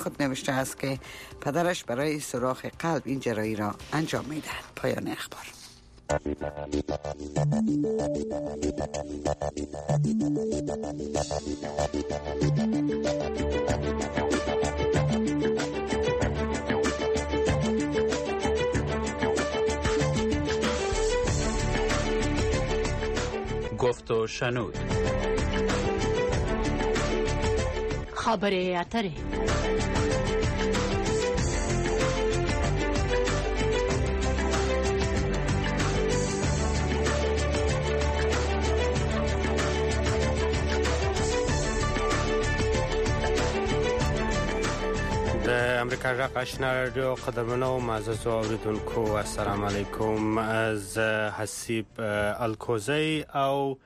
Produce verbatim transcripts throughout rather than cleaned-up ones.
خود نوشته است که پدرش برای سوراخ قلب این جراحی را انجام می‌دهد. پایان اخبار. گفت و شنود. خبر اتره. د امریکا غږ آشنا رادیو قدرمنو معزز اوریدونکو السلام علیکم. از حسیب الکوزی او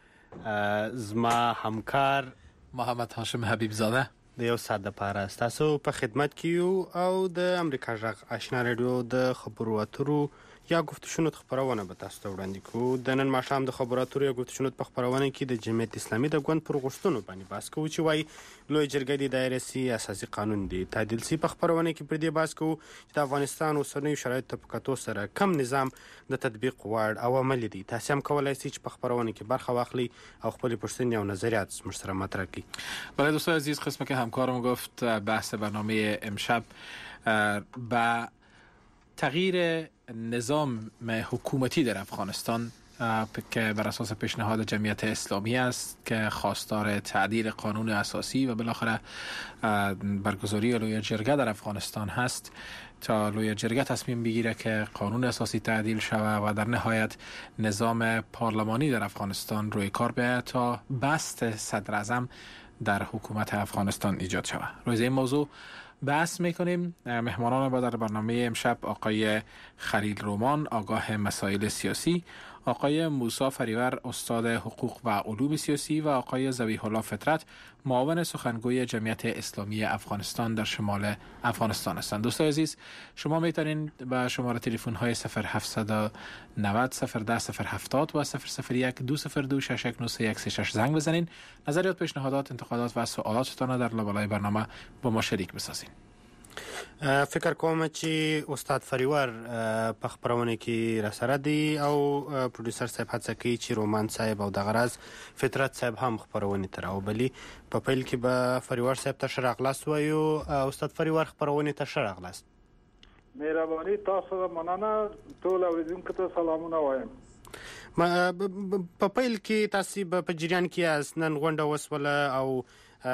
زما همکار محمد هاشم حبیب زاده د یو ساعت لپاره ستاسو په خدمت کې یو او د امریکا غږ آشنا رادیو د خبرو اترو یا گفتشنود خبرونه به تاسو ته وړاندې کوو. د نن ماښام د خبرو اترو یا گفتشنود په خبرونه کې د جمعیت اسلامي د ګوند پر غوښتنو باندې بحث کوو چې وایي لوی جرګه د دایره سي اساسي قانون دی تعدیل سي. په خبرونه کې پر دې بحث کوو چې د افغانستان اوسنیو شرایطو په کتو سره کم نظام د تطبیق وړ او عملي دی. تاسو هم کولای شئ چې په خبرونه کې برخه واخلي او خپل پوښتنې او نظریات موږ سره مطرح کړئ. برای دوستان عزیز، قسمت که همکارم گفت بحث برنامه امشب با تغییر نظام حکومتی در افغانستان که بر اساس پیشنهاد جمعیت اسلامی است که خواستار تعدیل قانون اساسی و بالاخره برگزاری لوی جرگه در افغانستان هست تا لوی جرگه تصمیم بگیره که قانون اساسی تعدیل شود و در نهایت نظام پارلمانی در افغانستان روی کار بیاید تا بست صدر اعظم در حکومت افغانستان ایجاد شود. روی این موضوع بحث میکنیم. مهمانان ما در برنامه امشب آقای خلیل رومان، آگاه مسائل سیاسی، آقای موسی فریور، استاد حقوق و علوم سیاسی و آقای ذبیح الله فطرت، معاون سخنگوی جمعیت اسلامی افغانستان در شمال افغانستان هستند. دوستان عزیز، شما میتونین به شماره تلفن های صفر هفت نه صفر صفر ده صفر هفتاد و صفر صفر یک دو صفر دو شش یک نه سه یک سه شش زنگ بزنین. نظریات، پیشنهادات، انتقادات و سوالاتتان در لابلای برنامه با ما شریک بسازین. فکر کوم چې استاد فریور په خبرونه کې را سره دی او پروډوسر صاحب هڅه کوي چې رومان صاحب او د غرض فطرت صاحب هم خبرونه تر او بلی په پیل کې به فریور صاحب ته شرق لاس وایو. استاد فریور خبرونه ته شرق لاس. مهرباني تاسو مننه. ټول اوریدونکو ته سلامونه وایم. ما په پیل کې تاسو په جریان کې اس نن غونډه وسوله او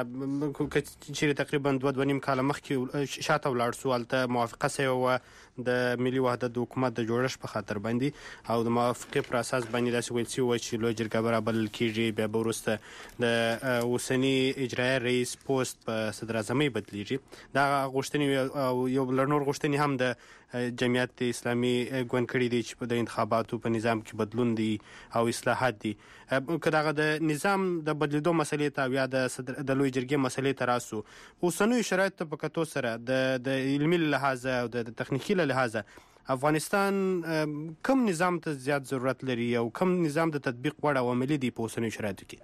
چې تقریبا دوه دوه نیم کاله مخکې شاته ولاړ سو هلته موافقه سوې وه د ملي وحدت د حکومت د جوړښت په خاطر باندې او د موافقې پر اساس باندې داسې ویل سوي وه چې لویه جرګه به رابلل کېږي. بیا به وروسته د اوسني اجرایه رئیس پوست په صدراعظمۍ بدلیږي. دغه غوښتنې او یو بل نور غوښتنې هم د جمعیت اسلامي ګوند کړي دي چې په د انتخاباتو په نظام کې بدلون دی او اصلاحات دي. که دغه د نظام د بدلیدو مسلې ته یا د لوی جرګې مسلې ته راسو، اوسنیو شرایطو په کتو سره د علمي لحاظه او د تخنیکي لحاظه افغانستان کم نظام ته زیات ضرورت لري او کم نظام د تطبیق وړ او عملي دی په اوسنیو شرایطو کې؟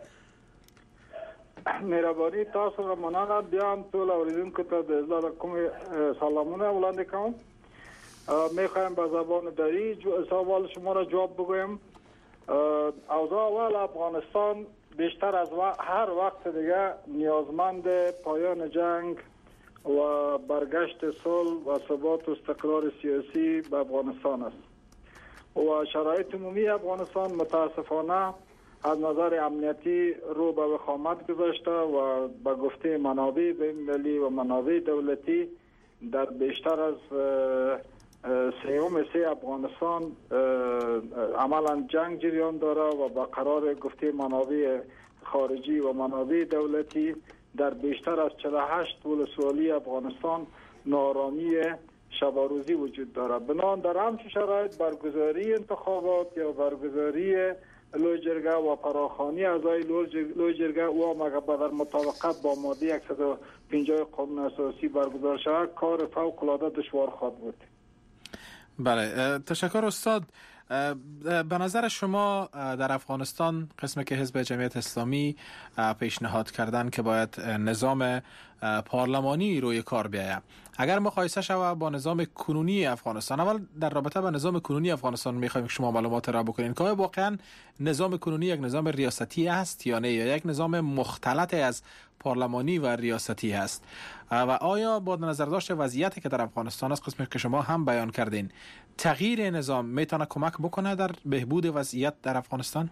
مهرباني تاسو مننه. بیا هم ټول اوریدونکو ته د زړه کوم سلامونه وړاندې کوم. میخوایم به زبان دری سوال شما را جواب بگویم. اوضاع اول افغانستان بیشتر از هر وقت دیگه نیازمند پایان جنگ و برگشت صلح و ثبات و استقرار سیاسی به افغانستان است و شرایط عمومی افغانستان متاسفانه از نظر امنیتی رو به وخامت گذاشته و به گفته منابع بین‌المللی و منابع دولتی در بیشتر از سیوم سی افغانستان عملا جنگ جریان داره و با قرار گفته منابع خارجی و منابع دولتی در بیشتر از چهل و هشت ولسوالی افغانستان نارامی شب و روزی وجود داره. بنابراین در همچین شرایط برگزاری انتخابات یا برگزاری لوی جرگه و فراخوانی اعضای لوی جرگه و مگر در مطابقت با ماده صد و پنجاه قانون اساسی برگزار شود کار فوق العاده دشوار خواهد بود. بله، تشکر استاد. به نظر شما در افغانستان قسمی که حزب جمعیت اسلامی پیشنهاد کردن که باید نظام پارلمانی روی کار بیاید. اگر مقایسه شود با نظام کنونی افغانستان، اول در رابطه با نظام کنونی افغانستان میخوایم شما معلومات را بکنین که واقعا نظام کنونی یک نظام ریاستی است یا نه، یا یک نظام مختلط از پارلمانی و ریاستی است، و آیا با نظر داشت وضعیتی که در افغانستان است، قسمی که شما هم بیان کردین، تغییر نظام میتونه کمک بکنه در بهبود وضعیت در افغانستان؟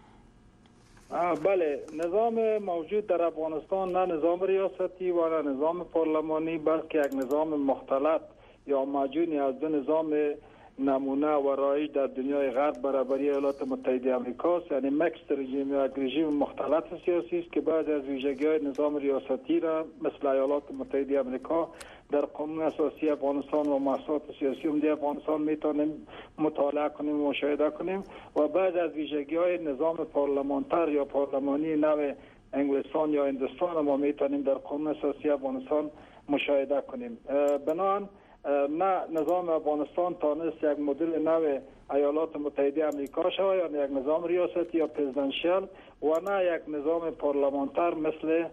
بله، نظام موجود در افغانستان نه نظام ریاستی و نه نظام پارلمانی، بلکه یک نظام مختلط یا معجونی از دو نظام نمونه و رایج در دنیای غرب برابری ایالات متحده آمریکا است. یعنی مکس رژیم یا یک رژیم مختلط سیاسی است که بعد از ویژگی‌های نظام ریاستی را مثل ایالات متحده آمریکا در قانون اساسی افغانستان و مؤسسات سیاسی عمده افغانستان میتونیم مطالعه کنیم و مشاهده کنیم، و بعد از ویژگی‌های نظام پارلمانتر یا پارلمانی نو انگلستان یا هندوستان ما میتونیم در قانون اساسی افغانستان مشاهده کنیم. بنابراین نه نظام افغانستان تانست یک مدل نو ایالات متحده آمریکا شود، یعنی یک نظام ریاستی یا پرزیدنشیال، و نه یک نظام پارلمانتر مثل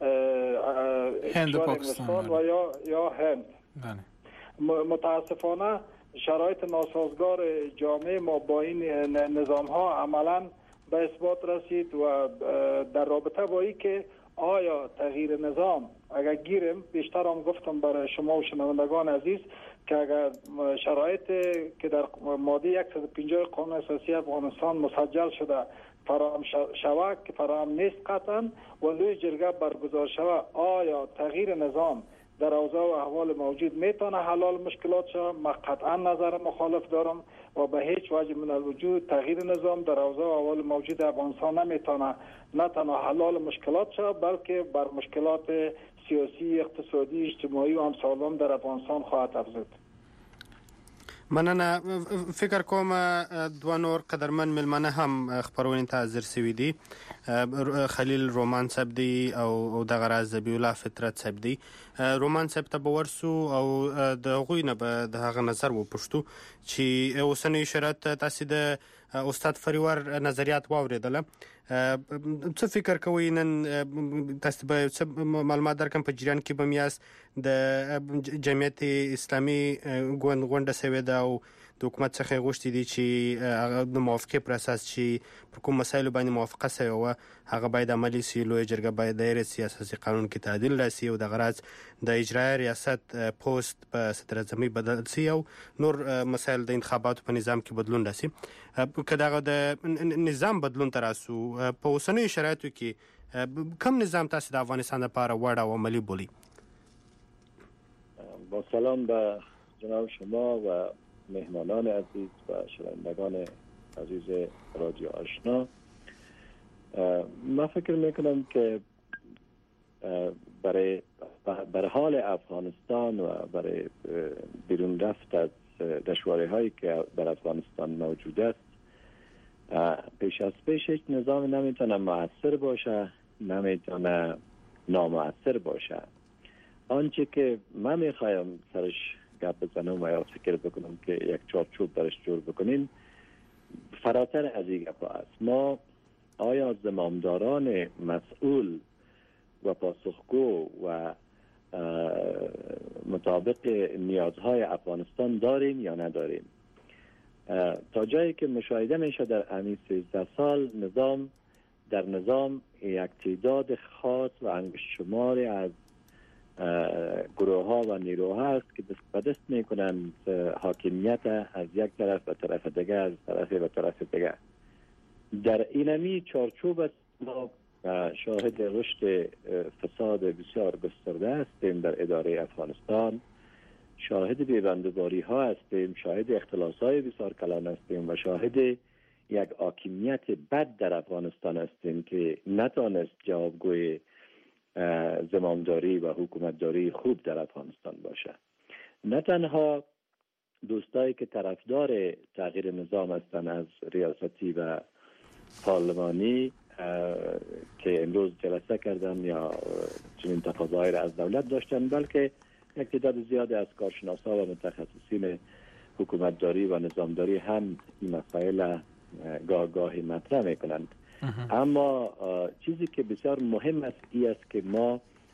هند و پاکستان و یا یا هند. متاسفانه شرایط ناسازگار جامعه ما با این نظام ها عملا به اثبات رسید، و در رابطه با این که آیا تغییر نظام اگر گیرم، بیشتر هم گفتم برای شما و شنوندگان عزیز که اگر شرایط که در ماده صد و پنجاه قانون اساسی افغانستان مسجل شده فراهم شود که فراهم نیست قطعا، و لوی جرگه برگزار شود، آیا تغییر نظام در اوضاع و احوال موجود میتونه حلال مشکلات شود؟ من قطعا نظر مخالف دارم و به هیچ وجه من الوجود تغییر نظام در اوضاع و احوال موجود افغانستان نمیتونه نه تنها حلال مشکلات شود، بلکه بر مشکلات سیاسی، اقتصادی، اجتماعی و همسالم در افغانستان خواهد افزود. مننه. فکر کوم دوه نور قدرمن ملمنه هم خبرونه ته حاضر سوي دي، خلیل رومان صاحب دی او دغه راز ذبیح الله فطرت صاحب دی. رومان صاحب ته ورسو او د غوی نه به د هغه نظر و پښتو چې اوسنۍ شرایط تاسو د استاد فریور نظریات واوریدله. څه فکر کوئ نن تاسو به څه معلومات درکم په جریان کې به میاس د جمعیت اسلامي ګوند غونډه سوي ده او د حکومت څخه غوښتي دي چې د موافقه پر اساس چې پر کوم مسایل باندې موافقه سوي و هغه باید عملي سي. لوی جرګه باید د سیاسي قانون کې تعدیل راسي او د غرض د اجرایي ریاست پوسټ په صدر اعظمي بدل سي او نور مسایل د انتخاباتو په نظام کې بدلون راسي. که دغه د نظام بدلون تراسو په اوسنیو شرایطو کې کوم نظام تاسو د افغانستان لپاره وړ او عملي بولي؟ با سلام به جناب شما و مهمانان عزیز و شنوندگان عزیز رادیو آشنا. من فکر میکنم که برای برای حال افغانستان و برای بیرون رفت از دشواری هایی که در افغانستان موجود است، پیش از پیش یک نظام نمیتونه مؤثر باشه، نمیتونه نامؤثر باشه. آنچه که من میخوایم سرش گپ بزنم و یا فکر بکنم که یک چارچوب برش جور بکنیم فراتر از این گپ است. ما آیا زمامداران مسئول و پاسخگو و مطابق نیازهای افغانستان داریم یا نداریم؟ تا جایی که مشاهده میشه در همین سیزده سال نظام در نظام یک تعداد خاص و انگشت شماری از گروه ها و نیروها است که دست به دست میکنند حاکمیت از یک طرف و طرف دیگر، از طرف و طرف دیگر. در اینمی چارچوب است ما شاهد رشد فساد بسیار گسترده هستیم در اداره افغانستان، شاهد بیبندوباری ها هستیم، شاهد اختلاس های بسیار کلان هستیم و شاهد یک حاکمیت بد در افغانستان هستیم که نتانست جوابگوی زمامداری و حکومتداری خوب در افغانستان باشه. نه تنها دوستایی که طرفدار تغییر نظام هستند از ریاستی و پارلمانی که امروز جلسه کردن یا چنین تقاضایی را از دولت داشتن، بلکه یک تعداد زیادی از کارشناسا و متخصصین حکومتداری و نظامداری هم این مسائل گاه گاهی مطرح میکنند. اما چیزی که بسیار مهم است این است که ما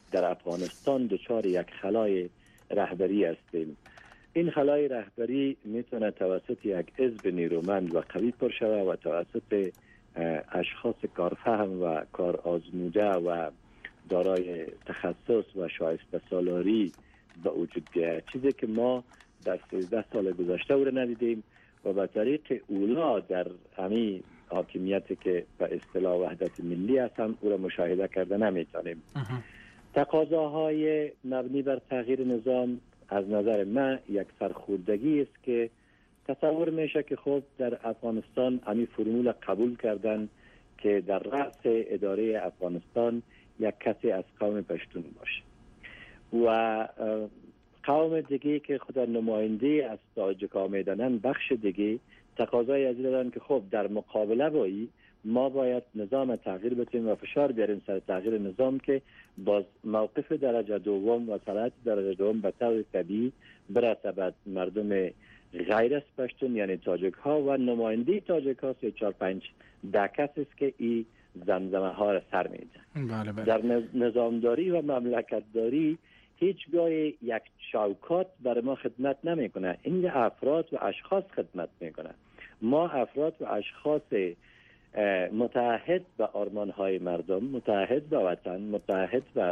در افغانستان دچار یک خلای رهبری هستیم. این خلای رهبری میتونه توسط یک حزب نیرومند و قوی پر شود و توسط اشخاص کارفهم و کار آزموده و دارای تخصص و شایسته سالاری به وجود بیاید، چیزی که ما در سیزده سال گذشته او را ندیدیم و به طریق اولا در همین حاکمیتی که به اصطلاح وحدت ملی است هم او را مشاهده کرده نمیتونیم. تقاضاهای مبنی بر تغییر نظام از نظر من یک سرخوردگی است که تصور میشه که خب در افغانستان همین فرمول قبول کردن که در رأس اداره افغانستان یک کسی از قوم پشتون باشه و قوم دیگه که خود نماینده از تاجیک‌ها میدانن بخش دیگه تقاضای از دادن که خب در مقابله با این ما باید نظام تغییر بدیم و فشار بیاریم سر تغییر نظام که باز موقف درجه دوم و صلاحیت درجه دوم به طور طبیعی برسه به مردم غیر از پشتون یعنی تاجیک ها و نماینده تاجیک ها سه چهار پنج ده کس است که این زمزمه ها را سر میده. بله بله. در نظامداری و مملکتداری هیچگاه یک شوکات برای ما خدمت نمیکنه، این افراد و اشخاص خدمت میکنه. ما افراد و اشخاص متحد به آرمان های مردم، متحد به وطن، متحد به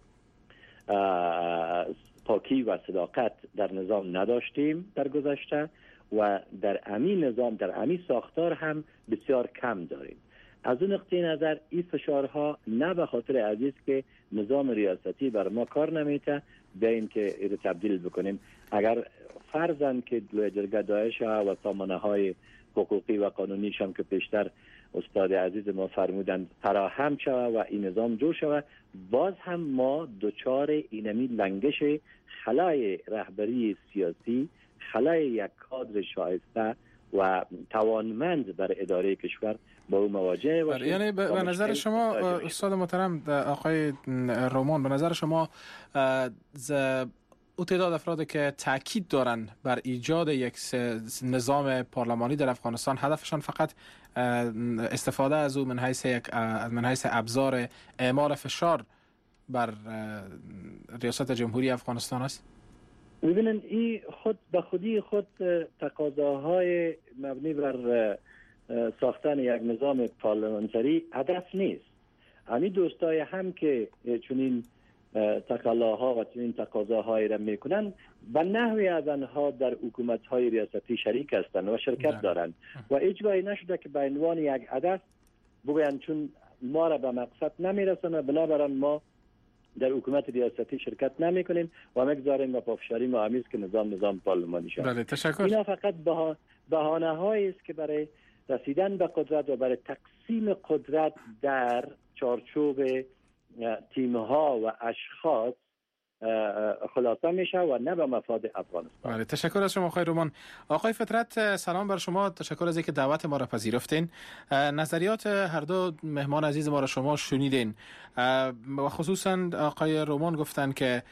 پاکی و صداقت در نظام نداشتیم در گذشته و در همین نظام در همین ساختار هم بسیار کم داریم. از اون نقطه نظر این فشارها نه به خاطر عزیز که نظام ریاستی بر ما کار نمیته به این که این تبدیل بکنیم. اگر فرضاً که لوی جرگه داعش و سامانه های حقوقی و قانونیش هم که پیشتر استاد عزیز ما فرمودند فراهم شود و این نظام جور شود، باز هم ما دچار اینمی لنگش خلای رهبری سیاسی، خلای یک کادر شایسته و توانمند بر اداره کشور با او مواجه باشیم. یعنی به نظر شما استاد محترم آقای رومان، به نظر شما او تعداد افرادی که تاکید دارن بر ایجاد یک نظام پارلمانی در افغانستان هدفشان فقط استفاده از او من حیث یک من حیث ابزار اعمال فشار بر ریاست جمهوری افغانستان است؟ ببینن این خود به خودی خود تقاضاهای مبنی بر ساختن یک نظام پارلمانتری هدف نیست. همین دوستای هم که چنین تقلاها و چنین تقاضاهای را میکنن به نحوی از آنها در حکومت‌های ریاستی شریک هستند و شرکت دارند و هیچگاهی نشده که به عنوان یک هدف بگویند چون ما را به مقصد نمیرسونه بنابراین ما در حکومت ریاستی شرکت نمی کنیم و میگذاریم و پافشاری ما همیز که نظام نظام پارلمانی شد. بله تشکر. اینا فقط بهانه هایی است که برای رسیدن به قدرت و برای تقسیم قدرت در چارچوب تیم ها و اشخاص خلاصه میشه و نه به مفاد افغانستان. بله تشکر از شما آقای رومان. آقای فطرت سلام بر شما، تشکر از اینکه دعوت ما را پذیرفتین. نظریات هر دو مهمان عزیز ما را شما شنیدین و خصوصا آقای رومان گفتن که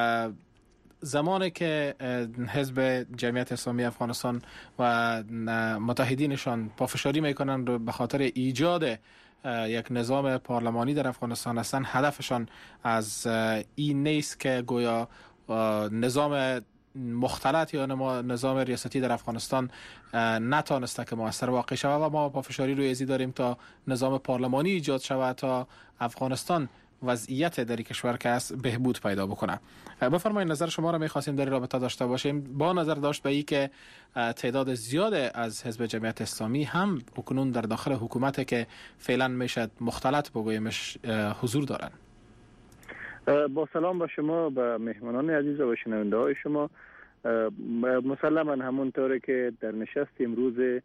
زمانی که حزب جمعیت اسلامی افغانستان و متحدینشان پافشاری میکنن به خاطر ایجاد یک نظام پارلمانی در افغانستان هستند، هدفشان از این نیست که گویا نظام مختلط یا نظام ریاستی در افغانستان نتانسته که موثر واقع شود و ما پافشاری روی ازی داریم تا نظام پارلمانی ایجاد شود تا افغانستان وضعیت در کشور که است بهبود پیدا بکنه. بفرمایید نظر شما را می‌خواستیم در رابطه داشته باشیم با نظر داشت به این که تعداد زیاد از حزب جمعیت اسلامی هم اکنون در داخل حکومت که فعلا میشد مختلط بگویمش حضور دارن. با سلام با شما، با مهمانان عزیز و شنونده های شما. مسلما همونطوری که در نشست امروز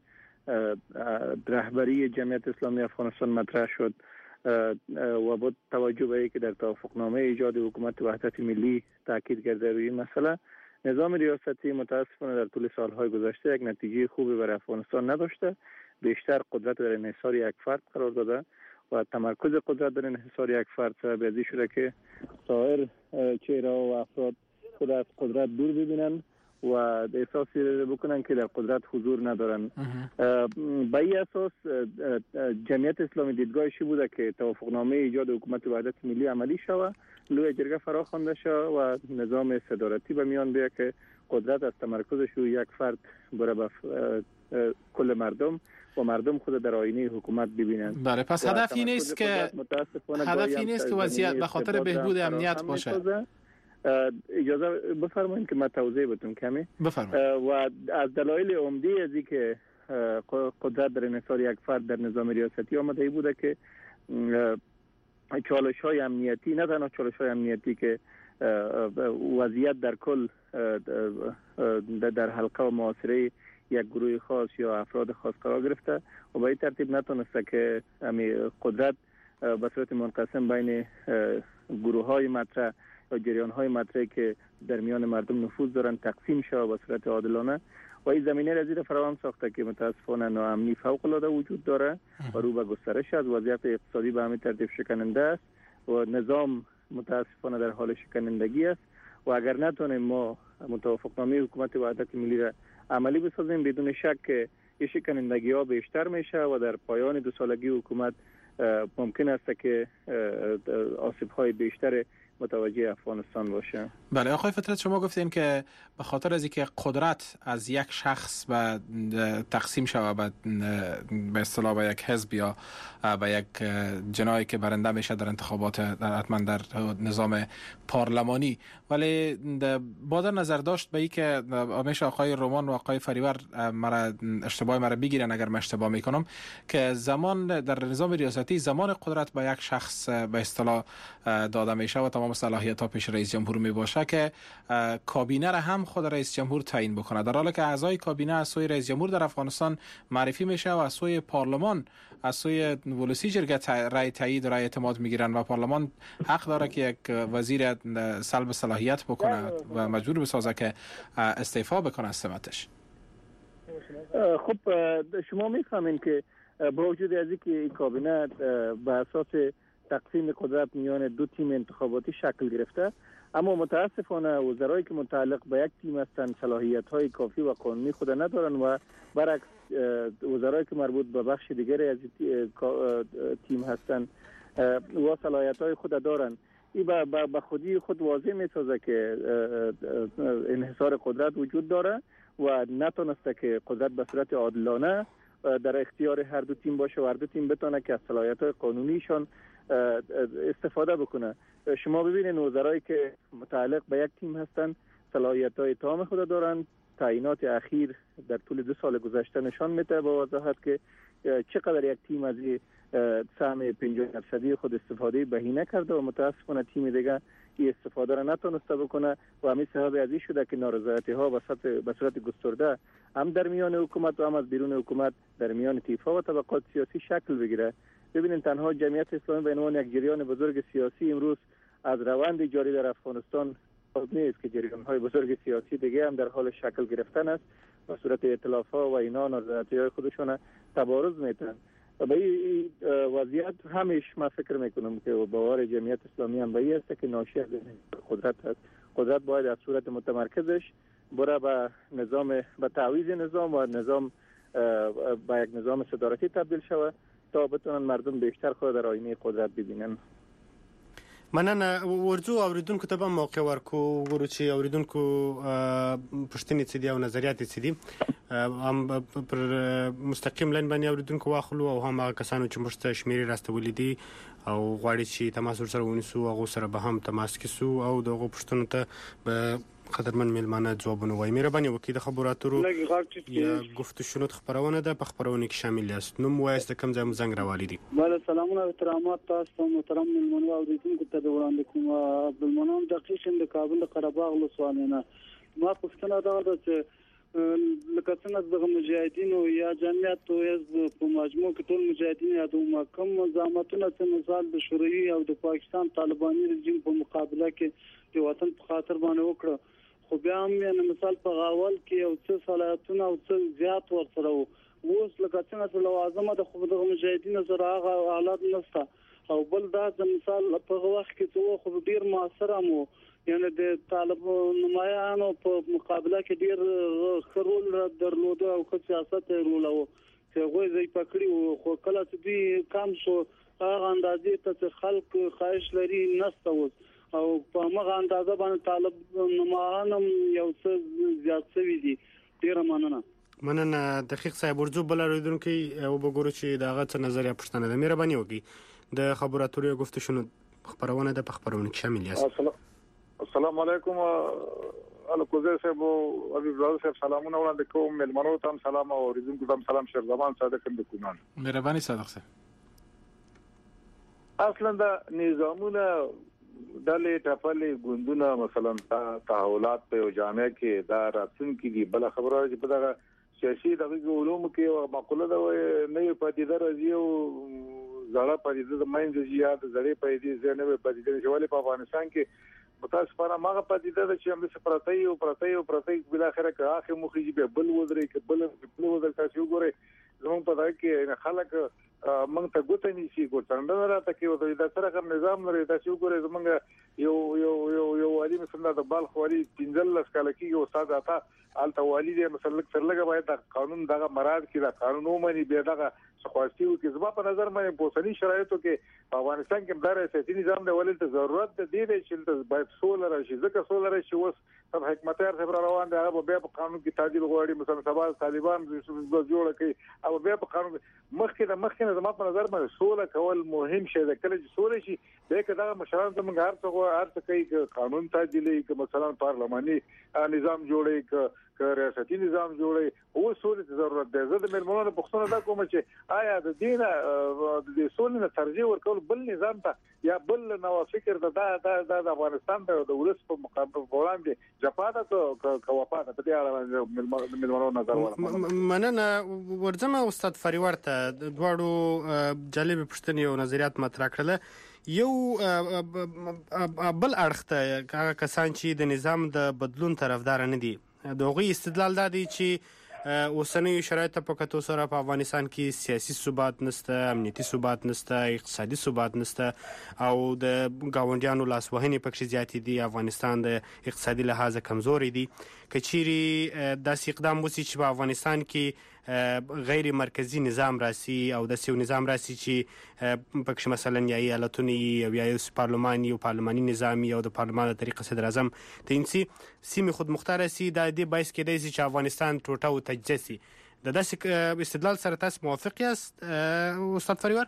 رهبری جمعیت اسلامی افغانستان مطرح شد و با توجه به اینکه در توافقنامه ایجاد حکومت وحدت ملی تاکید کرده روی این مسئله، نظام ریاستی متاسفانه در طول سالهای گذشته یک نتیجه خوبی برای افغانستان نداشته. بیشتر قدرت در انحصار یک فرد قرار داده و تمرکز قدرت در انحصار یک فرد سبب ازی شده که سایر چهره و افراد خود از قدرت دور ببینن و احساسی بکنن که در قدرت حضور ندارن. به این اساس جمعیت اسلامی دیدگاهشی بوده که توافقنامه ایجاد حکومت وحدت ملی عملی شود لوی جرگه فرا خوانده شد و نظام صدارتی به میان بیاد که قدرت از تمرکزش روی یک فرد بره به کل مردم و مردم خود در آینه حکومت ببینند. بله، پس هدف این است که هدف این است که وضعیت به خاطر بهبود امنیت باشه. اجازه بفرمایید که من توضیح بدم کمی. بفرمایید. و از دلایل عمده از این که قدرت در انحصار یک فرد در نظام ریاستی آمده بوده که چالش های امنیتی، نه تنها چالش های امنیتی که وضعیت در کل در حلقه و محاصره یک گروه خاص یا افراد خاص قرار گرفته و به این ترتیب نتونسته که همین قدرت به صورت منقسم بین گروه های مطرح یا جریان های مطرح که در میان مردم نفوذ دارن تقسیم شود به صورت عادلانه و این زمینه را زیر فراهم ساخته که متاسفانه ناامنی فوق العاده وجود داره و رو به گسترش است. وضعیت اقتصادی به همین ترتیب شکننده است و نظام متاسفانه در حال شکنندگی است و اگر نتونیم ما متوافقنامه حکومت وحدت ملی را عملی بسازیم بدون شک که این شکنندگی ها بیشتر میشه و در پایان دو سالگی حکومت ممکن است که آسیب های بیشتر متوجه افغانستان باشه. بله آقای فطرت، شما گفتین که به خاطر از اینکه قدرت از یک شخص به تقسیم شود به به اصطلاح به یک حزب یا به یک جنایی که برنده میشه در انتخابات حتما در نظام پارلمانی، ولی با در نظر داشت به این که همیشه آقای رومان و آقای فریور مرا اشتباه مرا بگیرن اگر من اشتباه میکنم که زمان در نظام ریاستی زمان قدرت به یک شخص به اصطلاح داده میشه و تمام صلاحیت ها پیش رئیس جمهور می باشه که کابینه را هم خود رئیس جمهور تعیین بکنه، در حالی که اعضای کابینه از سوی رئیس جمهور در افغانستان معرفی میشه و از سوی پارلمان از سوی ولسی جرگه رای تایید و رای اعتماد میگیرن و پارلمان حق داره که یک وزیر سلب صلاحیت بکنه و مجبور بسازه که استعفا بکنه از سمتش. خب شما میفهمین که با وجود از اینکه این کابینه به اساس تقسیم قدرت میان دو تیم انتخاباتی شکل گرفته، اما متاسفانه وزرایی که متعلق به یک تیم هستند صلاحیت های کافی و قانونی خود ندارن و برعکس وزرایی که مربوط به بخش دیگری از تیم هستند و صلاحیت های خود دارن. این به خودی خود واضح میسازه که انحصار قدرت وجود داره و نتونسته که قدرت به صورت عادلانه در اختیار هر دو تیم باشه و هر دو تیم بتونه که از صلاحیت های قانونیشان استفاده بکنه. شما ببینید وزرایی که متعلق به یک تیم هستند صلاحیت های تام خود دارند. تعیینات اخیر در طول دو سال گذشته نشان میده با وضاحت که چقدر یک تیم از سهم پنجاه درصدی خود استفاده بهینه کرده و متاسفانه تیم دیگه این استفاده را نتونسته بکنه و همین سبب از این شده که نارضایتی ها به صورت گسترده هم در میان حکومت و هم از بیرون حکومت در میان طیف‌ها و طبقات سیاسی شکل بگیره. ببینید تنها جمعیت اسلامی به عنوان یک جریان بزرگ سیاسی امروز از روند جاری در افغانستان نیست که جریان‌های بزرگ سیاسی دیگه هم در حال شکل گرفتن است و صورت ائتلاف‌ها و اینا نارضایتی‌های خودشون تبارز میتن. و به این وضعیت همیش من فکر میکنم که باور جمعیت اسلامی هم به این است که ناشی از قدرت است. قدرت باید از صورت متمرکزش بره به نظام به تعویض نظام و نظام به یک نظام صدارتی تبدیل شود تا بتونن مردم بیشتر خود در آینه قدرت ببینن. مننه. ورځو اوریدونکو ته به موقع ورکو ګورو چې اوریدونکو پوښتنې څه دي او نظریات څه دي هم پر مستقیم لاین باندې اوریدونکو واخلو او هم هغه کسانو چې موږ ته شمیرې راستولې دي او غواړي چې تماس ورسره ونیسو هغو سره به هم تماس کیسو او دغه پوښتنو ته به قدرمن میلمانه ځوابونه وایي. مهرباني وکړئ د خبرو اترو یا گفت شنود خبرونه ده په خبرونه کې شامل یاست. نوم وایست د کوم ځای مو زنګ راوالي دي؟ بله سلامونه او احترامات تاسو ته محترم میلمانه او اوریدونکو ته وړاندې کوم. عبدالمنان دقیق د کابل د قره باغ ولسوالۍ. ما پوښتنه دا ده چې لکه څنګه د مجاهدینو یا جمعیت او حزب په مجموع کې ټول مجاهدین یا د محکم نظامتونو څخه مثال د شوروي او د پاکستان طالباني رژیم په مقابله کې د وطن په خاطر باندې وکړه، خو بیا هم یعنې مثال په غاول کې یو څه صلاحیتونه او څه زیات ورسره وو. اوس لکه څنګه چې لوازمه د خو دغه مجاهدینو سره هغه حالات نشته او بل دا د مثال په وخت کې څه خو ډیر موثر مو یعنی د طالب نمایانو په مقابله کې ډیر خرول درلوده او که سیاست رول او چې غوي ځای پکړي خو کله چې دوی کم شو هغه اندازې ته خلک خواهش لري نسته وو او په مغه اندازه باندې طالب نماهان یو څه زیات شوي دي. ډیره مننه. مننه دقیق صاحب. ورځو بل اورېدونکي او وګورو چې دا غا څه نظریه پوښتنه ده. مهرباني وکړئ د خبرو اترو گفته شنو خبرونه د خبرونه کې شامل یاست. السلام علیکم الکوزه صاحب او حبیب الله صاحب سلامونه وړاندې کوم. ملمنو ته سلام او اوریدونکو ته سلام. شیر زمان صادق د کومان. مهرباني صادق صاحب. اصلا د نظامونه دلې ټپلې ګوندونه مثلا تحولات په جامعه کې دا راتلونکي دی. بل خبره چې په دغه سیاسي دغه علوم کې مقوله ده نه پدیده راځي او زړه پدیده د ماینځ زیات زړې پدیده نه پدیده چې په افغانستان کې متاسفانه ماغه پدیده ده چې هم سپراتای او پراتای او پراتای بل اخره کې اخر مخې به بل وزري کې بل بل وزر تاسو وګورئ زموږ په دغه کې خلک موږ ته ګوتې نشي ګوتنده راته کې د سره کوم نظام لري. تاسو وګورئ زموږ یو یو یو یو والی مثلا د بالخ والی پنځل لس کال کې استاد اتا الته والی دې مثلا لکه لګه باید د قانون دغه مراد کې د قانون ومني به دغه خوښتیو کې زما په نظر باندې په اوسنی شرایطو کې په افغانستان کې دغه سیاسي نظام د ولې ته ضرورت دی دی چې باید سولر شي ځکه سولر شي اوس په حکومتار خبر روان دی هغه به په قانون کې تعدیل غواړي مثلا سبا طالبان جوړ کړي او به په قانون مخکې د مخکې زما په نظر باندې سوله کول مهم شی دی. کله چې سوله شي دغه دغه مشران زموږ هر څه هر څه کوي قانون تعدیلي کې مثلا پارلماني نظام جوړي ک ریاستي نظام جوړي او سولې ته ضرورت دی. زه د ملمنو پښتنه دا کوم چې آیا د دینه د سولې نه ترجیح ورکول بل نظام ته یا بل نو فکر د د افغانستان ته د ولس په مقابل وړاندې جپاده کو وفاده په دې اړه ملمنو نظر ورکړم. مننه. ورځم استاد فریور ته دواړو جالب پښتنې او نظریات مطرح کړل. یو بل اړخ ته هغه کسان چې د نظام د بدلون طرفدار نه دي دغه استدلال دا دی چې اوسنۍ شرایط په کتو سره په افغانستان کې سیاسي ثبات نشته، امنیتي ثبات نشته، اقتصادي ثبات نشته او د گاونډیانو لاسوهنې پکې زیات دي. افغانستان د اقتصادي لحاظ کمزوري دي. کچيري داسې اقدام وسی چې په افغانستان کې غیر مرکزی نظام راسي او د سیو نظام راسي چې پکې مثلا یا ایالتونی او یا پارلماني او پارلماني نظامی او د پارلمان د طریقې صدر اعظم تینسي سیمه خود مختار سي د دې بایس کې د چې افغانستان ټوټه او تجزي د داسې استدلال سره تاسو موافق یاست استاد فریور؟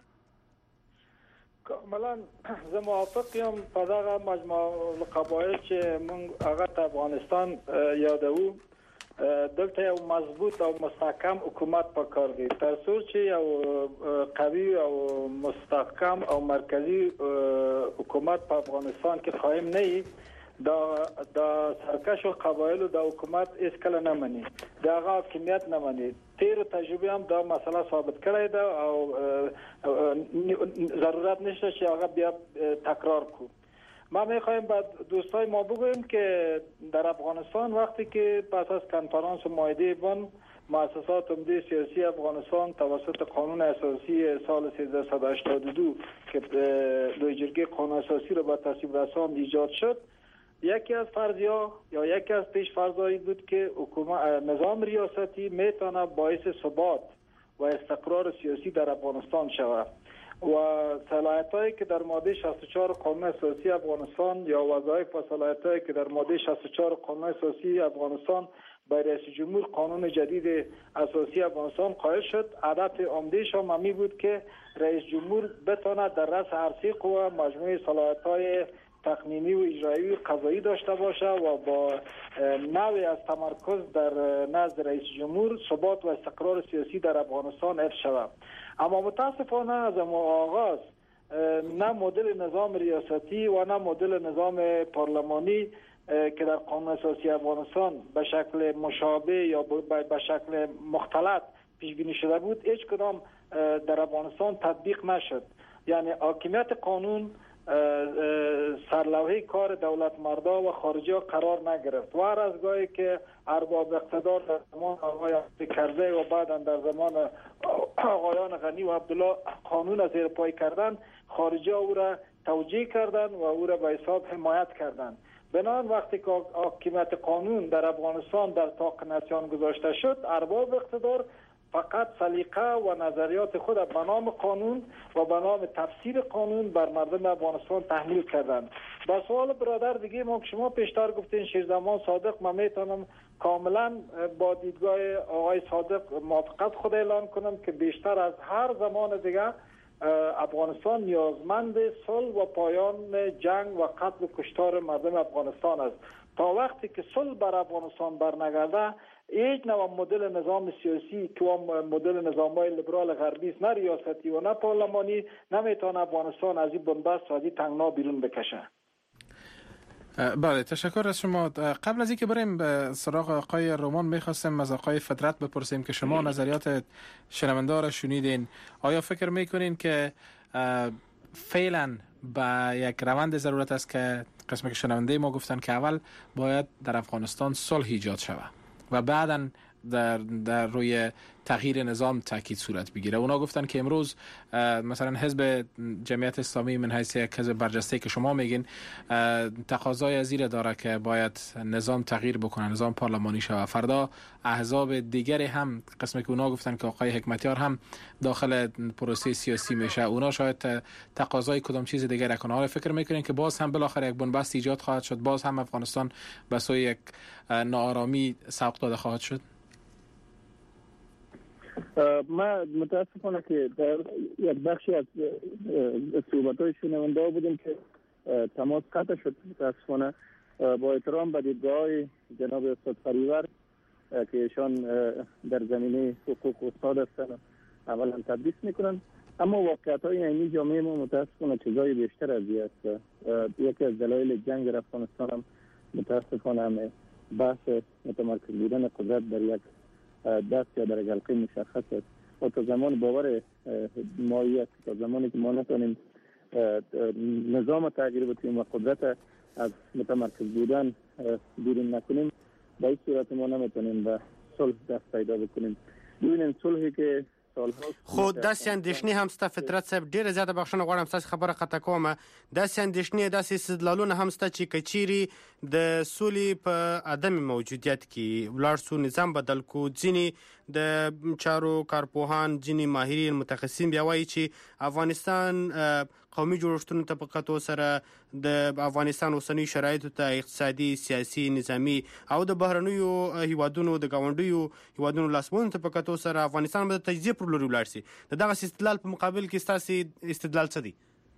کاملا زه موافق یم په دغه مجموعه قبایل چې موږ هغه ته افغانستان یادوو. دلته یو مضبوط او مستحکم حکومت پکار دی تر څو چې یو قوي او مستحکم او مرکزی حکومت په افغانستان کې قائم نه وي دا د سرکش قبایل د حکومت هیڅ کله نه مني دا هغه حکومت نه مني. تیر تجربه هم دا مسله ثابت کړی ده او ضرورت نشته چې هغه بیا تکرار کو. ما میخوایم بعد دوستای ما بگویم که در افغانستان وقتی که پس از کنفرانس معاهده بن مؤسسات عمده سیاسی افغانستان توسط قانون اساسی سال سیزده هشتاد و دو که لوی جرگه قانون اساسی را به تصویب رساند ایجاد شد، یکی از فرضیات یا یکی از پیش فرضایی بود که حکومت نظام ریاستی میتونه باعث ثبات و استقرار سیاسی در افغانستان شود و صلاحیتایی که در ماده شصت و چهار قانون اساسی افغانستان یا وظایف و صلاحیتایی که در ماده شصت و چهار قانون اساسی افغانستان به رئیس جمهور قانون جدید اساسی افغانستان قائل شد. هدف عمده‌اش هم می بود که رئیس جمهور بتواند در رأس هر قوه مجموعه صلاحیت‌های تقنینی و اجرایی و قضایی داشته باشه و با نوعی از تمرکز در نزد رئیس جمهور ثبات و استقرار سیاسی در افغانستان حفظ شود. اما متاسفانه از آغاز نه مدل نظام ریاستی و نه مدل نظام پارلمانی که در قانون اساسی افغانستان به شکل مشابه یا به شکل مختلط پیش بینی شده بود هیچ کدام در افغانستان تطبیق نشد. یعنی حاکمیت قانون سرلوحه کار دولت مردا و خارجی ها قرار نگرفت و هر از گاهی که ارباب اقتدار در زمان آقای کرزی و بعدا در زمان آقایان غنی و عبدالله قانون از زیر پای کردن، خارجی ها او را توجیه کردند و او را به حساب حمایت کردند. بنابراین وقتی که حاکمیت قانون در افغانستان در طاق نسیان گذاشته شد، ارباب اقتدار فقط سلیقه و نظریات خود به نام قانون و به نام تفسیر قانون بر مردم افغانستان تحمیل کردند. با سوال برادر دیگه ما که شما پیشتر گفتین شیرزمان صادق، من میتونم کاملا با دیدگاه آقای صادق موافقت خود اعلان کنم که بیشتر از هر زمان دیگه افغانستان نیازمند صلح و پایان جنگ و قتل و کشتار مردم افغانستان است. تا وقتی که صلح بر افغانستان برنگرده، هیچ نوع مدل نظام سیاسی که مدل نظام‌های لیبرال غربی است، نه ریاستی و نه پارلمانی، نمیتونه افغانستان از این بنبست و از این تنگنا بیرون بکشه. بله، تشکر از شما. قبل از اینکه بریم به سراغ آقای رومان، میخواستم از آقای فطرت بپرسیم که شما نظریات شنونده را شنیدین. آیا فکر میکنین که فعلا به یک روند ضرورت است که قسمی که شنونده ما گفتن که اول باید در افغانستان صلح ایجاد شود و بعداً در در روی تغییر نظام تاکید صورت بگیره؟ اونا گفتن که امروز مثلا حزب جمعیت اسلامی من حیث یک حزب برجسته که شما میگین تقاضای از این داره که باید نظام تغییر بکنه، نظام پارلمانی شود. فردا احزاب دیگری هم قسمی که اونا گفتن که آقای حکمتیار هم داخل پروسه سیاسی میشه، اونا شاید تقاضای کدام چیز دیگر کنه. حالا فکر میکنین که باز هم بالاخره یک بنبست ایجاد خواهد شد، باز هم افغانستان به سوی یک ناآرامی سوق داده خواهد شد؟ ما متاسفانه که در یک بخشی از صحبت‌های شنونده بودیم که تماس قطع شد. متاسفانه با احترام به دیدگاه‌های جناب استاد فریور که ایشان در زمینه حقوق استاد هستند اولا تدریس میکنن، اما واقعیت‌های اینی جامعه ما متاسفانه چیزای بیشتر از این است. یکی از دلایل جنگ در افغانستان هم متاسفانه بحث متمرکز بودن قدرت در یک دست یا در حلقه مشخص است و تا زمان باور مایی است، تا زمانی که ما نتونیم نظام تغییر بدیم و قدرت از متمرکز بودن بیرون نکنیم، به این صورت ما نمیتونیم به صلح دست پیدا بکنیم. ببینیم صلحی که خود داسې اندېښنې هم ستا فطرت صاحب ډېره زیاته بخښنه غواړم ستاسې خبره قطع کومه. داسې اندېښنې داسې استدلالونه هم ستا چې که چیرې د سولې په عدم موجودیت کې ولاړ سو، نظام بدل کو، ځینې د چارو کارپوهان، ځینې ماهرین متخصصین بیا وایي چې افغانستان قومي جوړښتونو ته په کتو سره د افغانستان اوسنیو شرایطو ته اقتصادي، سیاسي، نظامي او د بهرنیو هیوادونو د ګاونډیو هیوادونو لاسوهنو ته په کتو سره افغانستان به د تجزیې پر لوري ولاړ شي. د دغه استدلال په مقابل کې ستاسې استدلال څه دی؟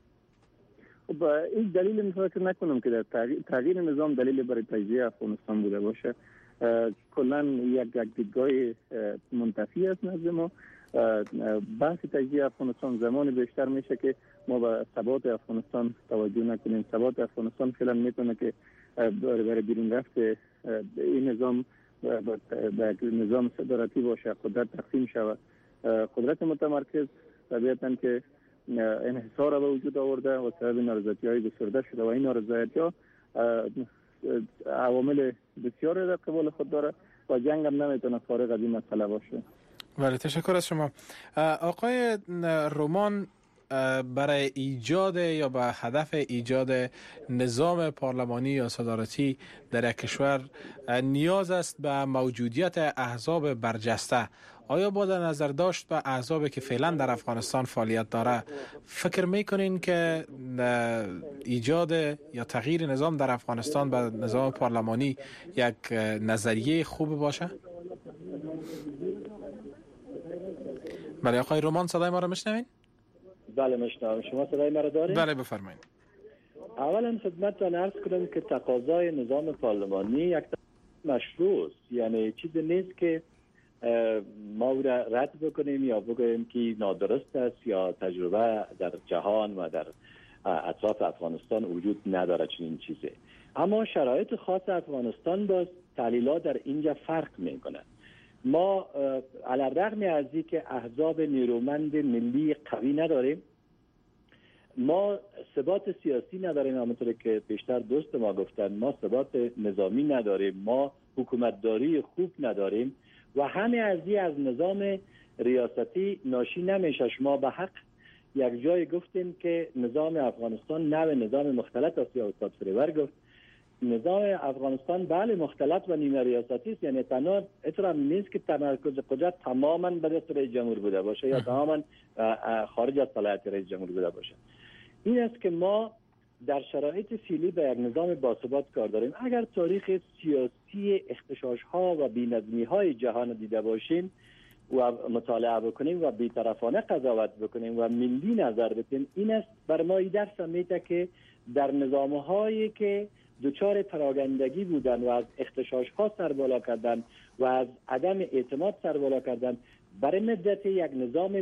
با این دلیل من فکر نکنم که در تغییر نظام دلیل برای تجزیه افغانستان بوده باشه. کلا یک دیدگاه منتفی است نزد ما. بحث تجزیه افغانستان زمان بیشتر میشه که ما به ثبات افغانستان توجه نکنیم. ثبات افغانستان فعلا میتونه که برای بیرون رفت این نظام به نظام صدارتی باشه، قدرت تقسیم شود. قدرت متمرکز طبیعتاً که انحصار را به وجود آورده و سبب نارضایتی های گسترده شده و این نارضایتی ها عوامل بسیاری را قبال خود داره و جنگ هم نمیتونه فارغ از این مسئله باشه. بله، تشکر از شما. آقای رومان، برای ایجاد یا به هدف ایجاد نظام پارلمانی یا صدارتی در یک کشور نیاز است به موجودیت احزاب برجسته. آیا با در نظر داشت به احزابی که فعلا در افغانستان فعالیت داره، فکر میکنین که ایجاد یا تغییر نظام در افغانستان به نظام پارلمانی یک نظریه خوب باشه؟ بله آقای رومان، صدای ما را میشنوین؟ بله میشنوم. شما صدای ما را دارید؟ بله بفرمایید. اولا خدمتتان عرض کنم که تقاضای نظام پارلمانی یک مشروع است، یعنی چیزی نیست که ما او را رد بکنیم یا بگوییم که نادرست است یا تجربه در جهان و در اطراف افغانستان وجود نداره چنین چیزی. اما شرایط خاص افغانستان با تحلیلات در اینجا فرق میکنه. ما علی الرغم از اینکه احزاب نیرومند ملی قوی نداریم، ما ثبات سیاسی نداریم، همونطور که پیشتر دوست ما گفتن، ما ثبات نظامی نداریم، ما حکومتداری خوب نداریم و همه از این از نظام ریاستی ناشی نمیشه. شما به حق یک جای گفتیم که نظام افغانستان نوع نظام مختلط است، یا استاد فریور گفت نظام افغانستان بله مختلط و نیمه ریاستی است، یعنی تنها اطلاع نیست که تمرکز قدرت تماما به دست رئیس جمهور بوده باشه یا تماما خارج از صلاحیت رئیس جمهور بوده باشه. این است که ما در شرایط فعلی به یک نظام باثبات کار داریم. اگر تاریخ سیاسی اختشاش ها و بی‌نظمی های جهان دیده باشیم و مطالعه بکنیم و بی‌طرفانه قضاوت بکنیم و ملی نظر بدیم، این است بر ما درس میده که در نظام هایی که دچار پراگندگی بودن و از اختشاش ها سر بالا کردن و از عدم اعتماد سر بالا کردن، برای مدت یک نظام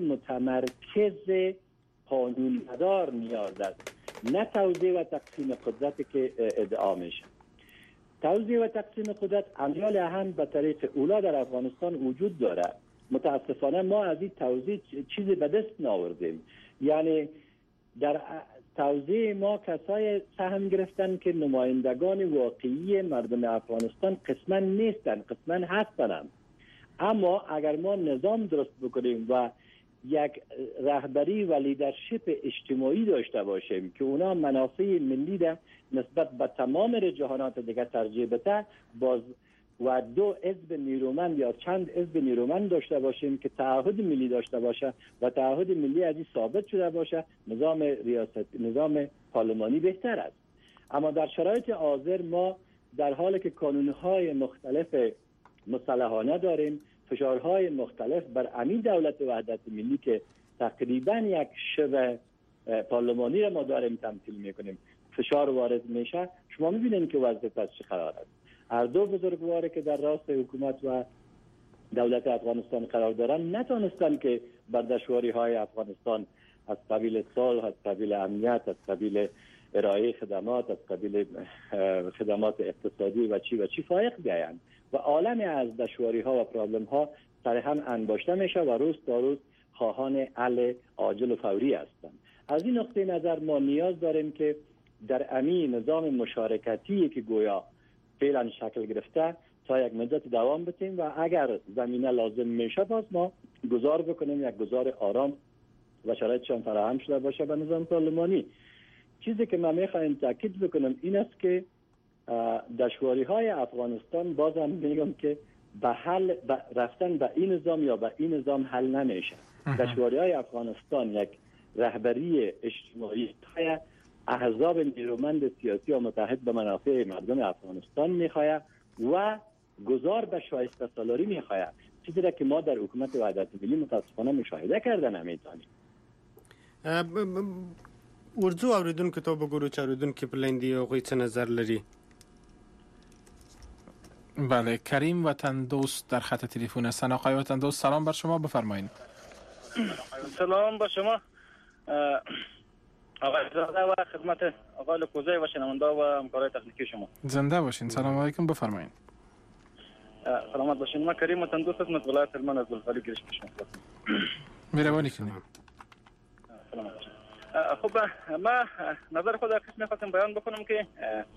متمرکز قانون مدار نیاز است، نه توزیع و تقسیم قدرت که ادعا میشه. توزیع و تقسیم قدرت امیال اهم به طریق اولا در افغانستان وجود داره. متاسفانه ما از این توزیع چیزی به دست نآوردیم. یعنی در توزیع ما کسای سهم گرفتن که نمایندگان واقعی مردم افغانستان قسما نیستن، قسما هستن. اما اگر ما نظام درست بکنیم و یک رهبری و لیدرشپ اجتماعی داشته باشیم که اونا منافع ملی ده نسبت به تمام جهانات دیگه ترجیح بده، باز و دو حزب نیرومند یا چند حزب نیرومند داشته باشیم که تعهد ملی داشته باشه و تعهد ملی از این ثابت شده باشه، نظام ریاست نظام پارلمانی بهتر است. اما در شرایط حاضر ما در حالی که قانون‌های مختلف مصالحانه داریم، فشارهای مختلف بر امین دولت وحدت ملی که تقریبا یک شبه پارلمانی را ما داریم تمثیل میکنیم، فشار وارد میشه. شما میبینید که وضعیت از چه قرار است. هر دو بزرگواری که در راست حکومت و دولت افغانستان قرار دارن نتونستن که بر دشواری های افغانستان از قبیل صلح، از قبیل امنیت، از قبیل ارائه خدمات، از قبیل خدمات اقتصادی و چی و چی فائق بیایند و عالم از دشواری ها و پرابلم ها سر هم انباشته میشه و روز تا روز خواهان حل عاجل و فوری هستند. از این نقطه نظر ما نیاز داریم که در امین نظام مشارکتی که گویا فعلا شکل گرفته تا یک مدت دوام بدیم و اگر زمینه لازم میشه باز ما گذار بکنیم، یک گذار آرام و شرایطشان فراهم شده باشه به نظام پارلمانی. چیزی که من میخوایم تاکید بکنم این است که دشواری های افغانستان بازم میگم که به حل رفتن به این نظام یا به این نظام حل نمیشه. دشواری های افغانستان یک رهبری اجتماعی های احزاب نیرومند سیاسی و متحد به منافع مردم افغانستان میخواه و گذار به شایسته سالاری میخواه، چیزی را که ما در حکومت وحدت ملی متاسفانه مشاهده کرده نمیتونیم. ورځو اوریدونکو ته وګورو چې اوریدونکي په لاندې هغوی څه نظر لري. بله، کریم وطن دوست در خط تلفن هستن. آقای وطن دوست سلام بر شما، بفرمایید. سلام بر شما آقای زاده و خدمت آقای لکوزه و شنونده و همکارای تکنیکی شما. زنده باشین. سلام علیکم، بفرمایید. سلامت باشین. ما کریم وطن دوست از ولایت هلمند از ولسوالی گیرش پیش می‌کنم. مهربانی کنید. سلامت باشین. خب ما نظر خود قسمی خواستم بیان بکنم که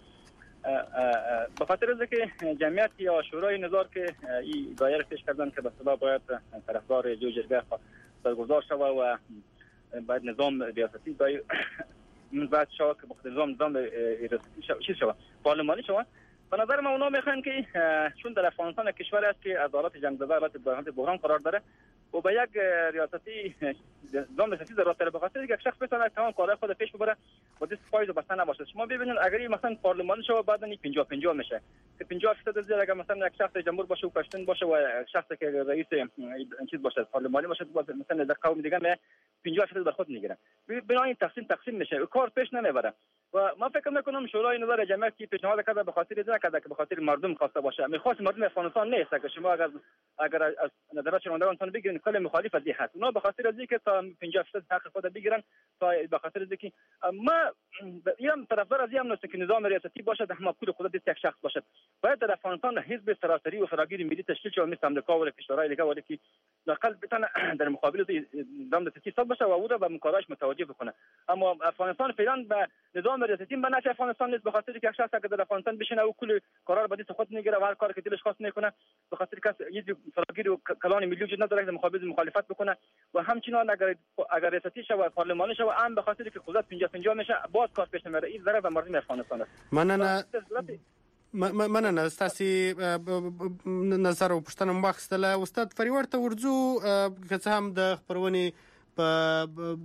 به خاطر از که جمعیت یا شورای نظار که این دایره پیش کردن که به اصطلاح باید طرفدار جو جرگه برگزار شود و باید نظام ریاستی باید باید شود که بخاطر نظام نظام ریاستی چیز شود پارلمانی شود. به نظر ما اونا میخواین که چون در افغانستان کشور است که از حالت جنگ زده حالت بحران قرار داره و به یک ریاستی نظام ریاستی ضرورت داره، به خاطر یک شخص بتونه تمام کارهای خود پیش ببره و دست پایز بسته نباشه. شما ببینید اگر مثلا پارلمان شو بعد نی پنجاه پنجاه میشه که پنجاه درصد از اگر مثلا یک شخص جمهور باشه و پشتون باشه و شخصی که رئیس چیز باشه پارلمانی باشه مثلا در قوم دیگه نه پنجاه درصد به خود میگیرن، بنابراین تقسیم تقسیم میشه و کار پیش نمیبره. و من فکر میکنم شورای نظار جمعیت پیشنهاد کرده به خاطر این کرده که به خاطر مردم خواسته باشه، میخواست مردم افغانستان نیست که شما اگر اگر از نظرات شنوندگان بگیرین کل مخالف از این هست. اونا به خاطر از اینکه تا پنجاه درصد حق خود بگیرن تا به خاطر از اینکه ما یم طرفدار از این نیست که نظام ریاستی باشه در مقبول خود یک شخص باشه. باید در افغانستان حزب سراسری و فراگیر ملی تشکیل شود مثل آمریکا و کشورهای دیگه ولی که نقل بتونه در مقابل نظام ریاستی صد باشه و او را به مکالمش متوجه بکنه. اما افغانستان فعلا به نظام ریاستی به نفع افغانستان نیست، به خاطر اینکه یک شخص که در افغانستان بشینه و کل قرار به دست خود میگیره و هر کاری که دلش خواست میکنه، به خاطر که یه فراگیر و کلان ملی وجود نداره که مقابل مخالفت بکنه و همچنان اگر اگر ریاستی شود پارلمانی شود هم به خاطر که قدرت پنجاه پنجاه میشه باز کار پیش نمیره. این ضرر به مردم افغانستان است. مننه مننه ستاسو نظر او پوښتنه مو واخیستله. استاد فریور ته ورځو که څه هم د خپرونې په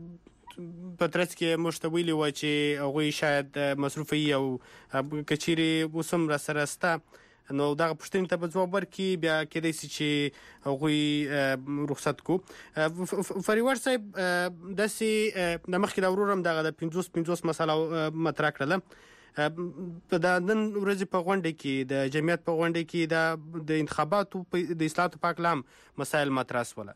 په ترڅ کې موږ ته ویلي وه چې هغوی شاید مصروفه وي او که چیرې اوس هم راسره شته نو دغه پوښتنې ته به ځواب ورکړي، بیا کېدای شي چې هغوی رخصت کړو. فریور صاحب داسې د مخکې د ورور هم دغه د پنځوس پنځوس مسله مطرح کړله. په د نن ورځې په غونډه کې د جمعیت په غونډه کې د انتخاباتو د اصلاحاتو په هکله هم مسایل مطرح شوله.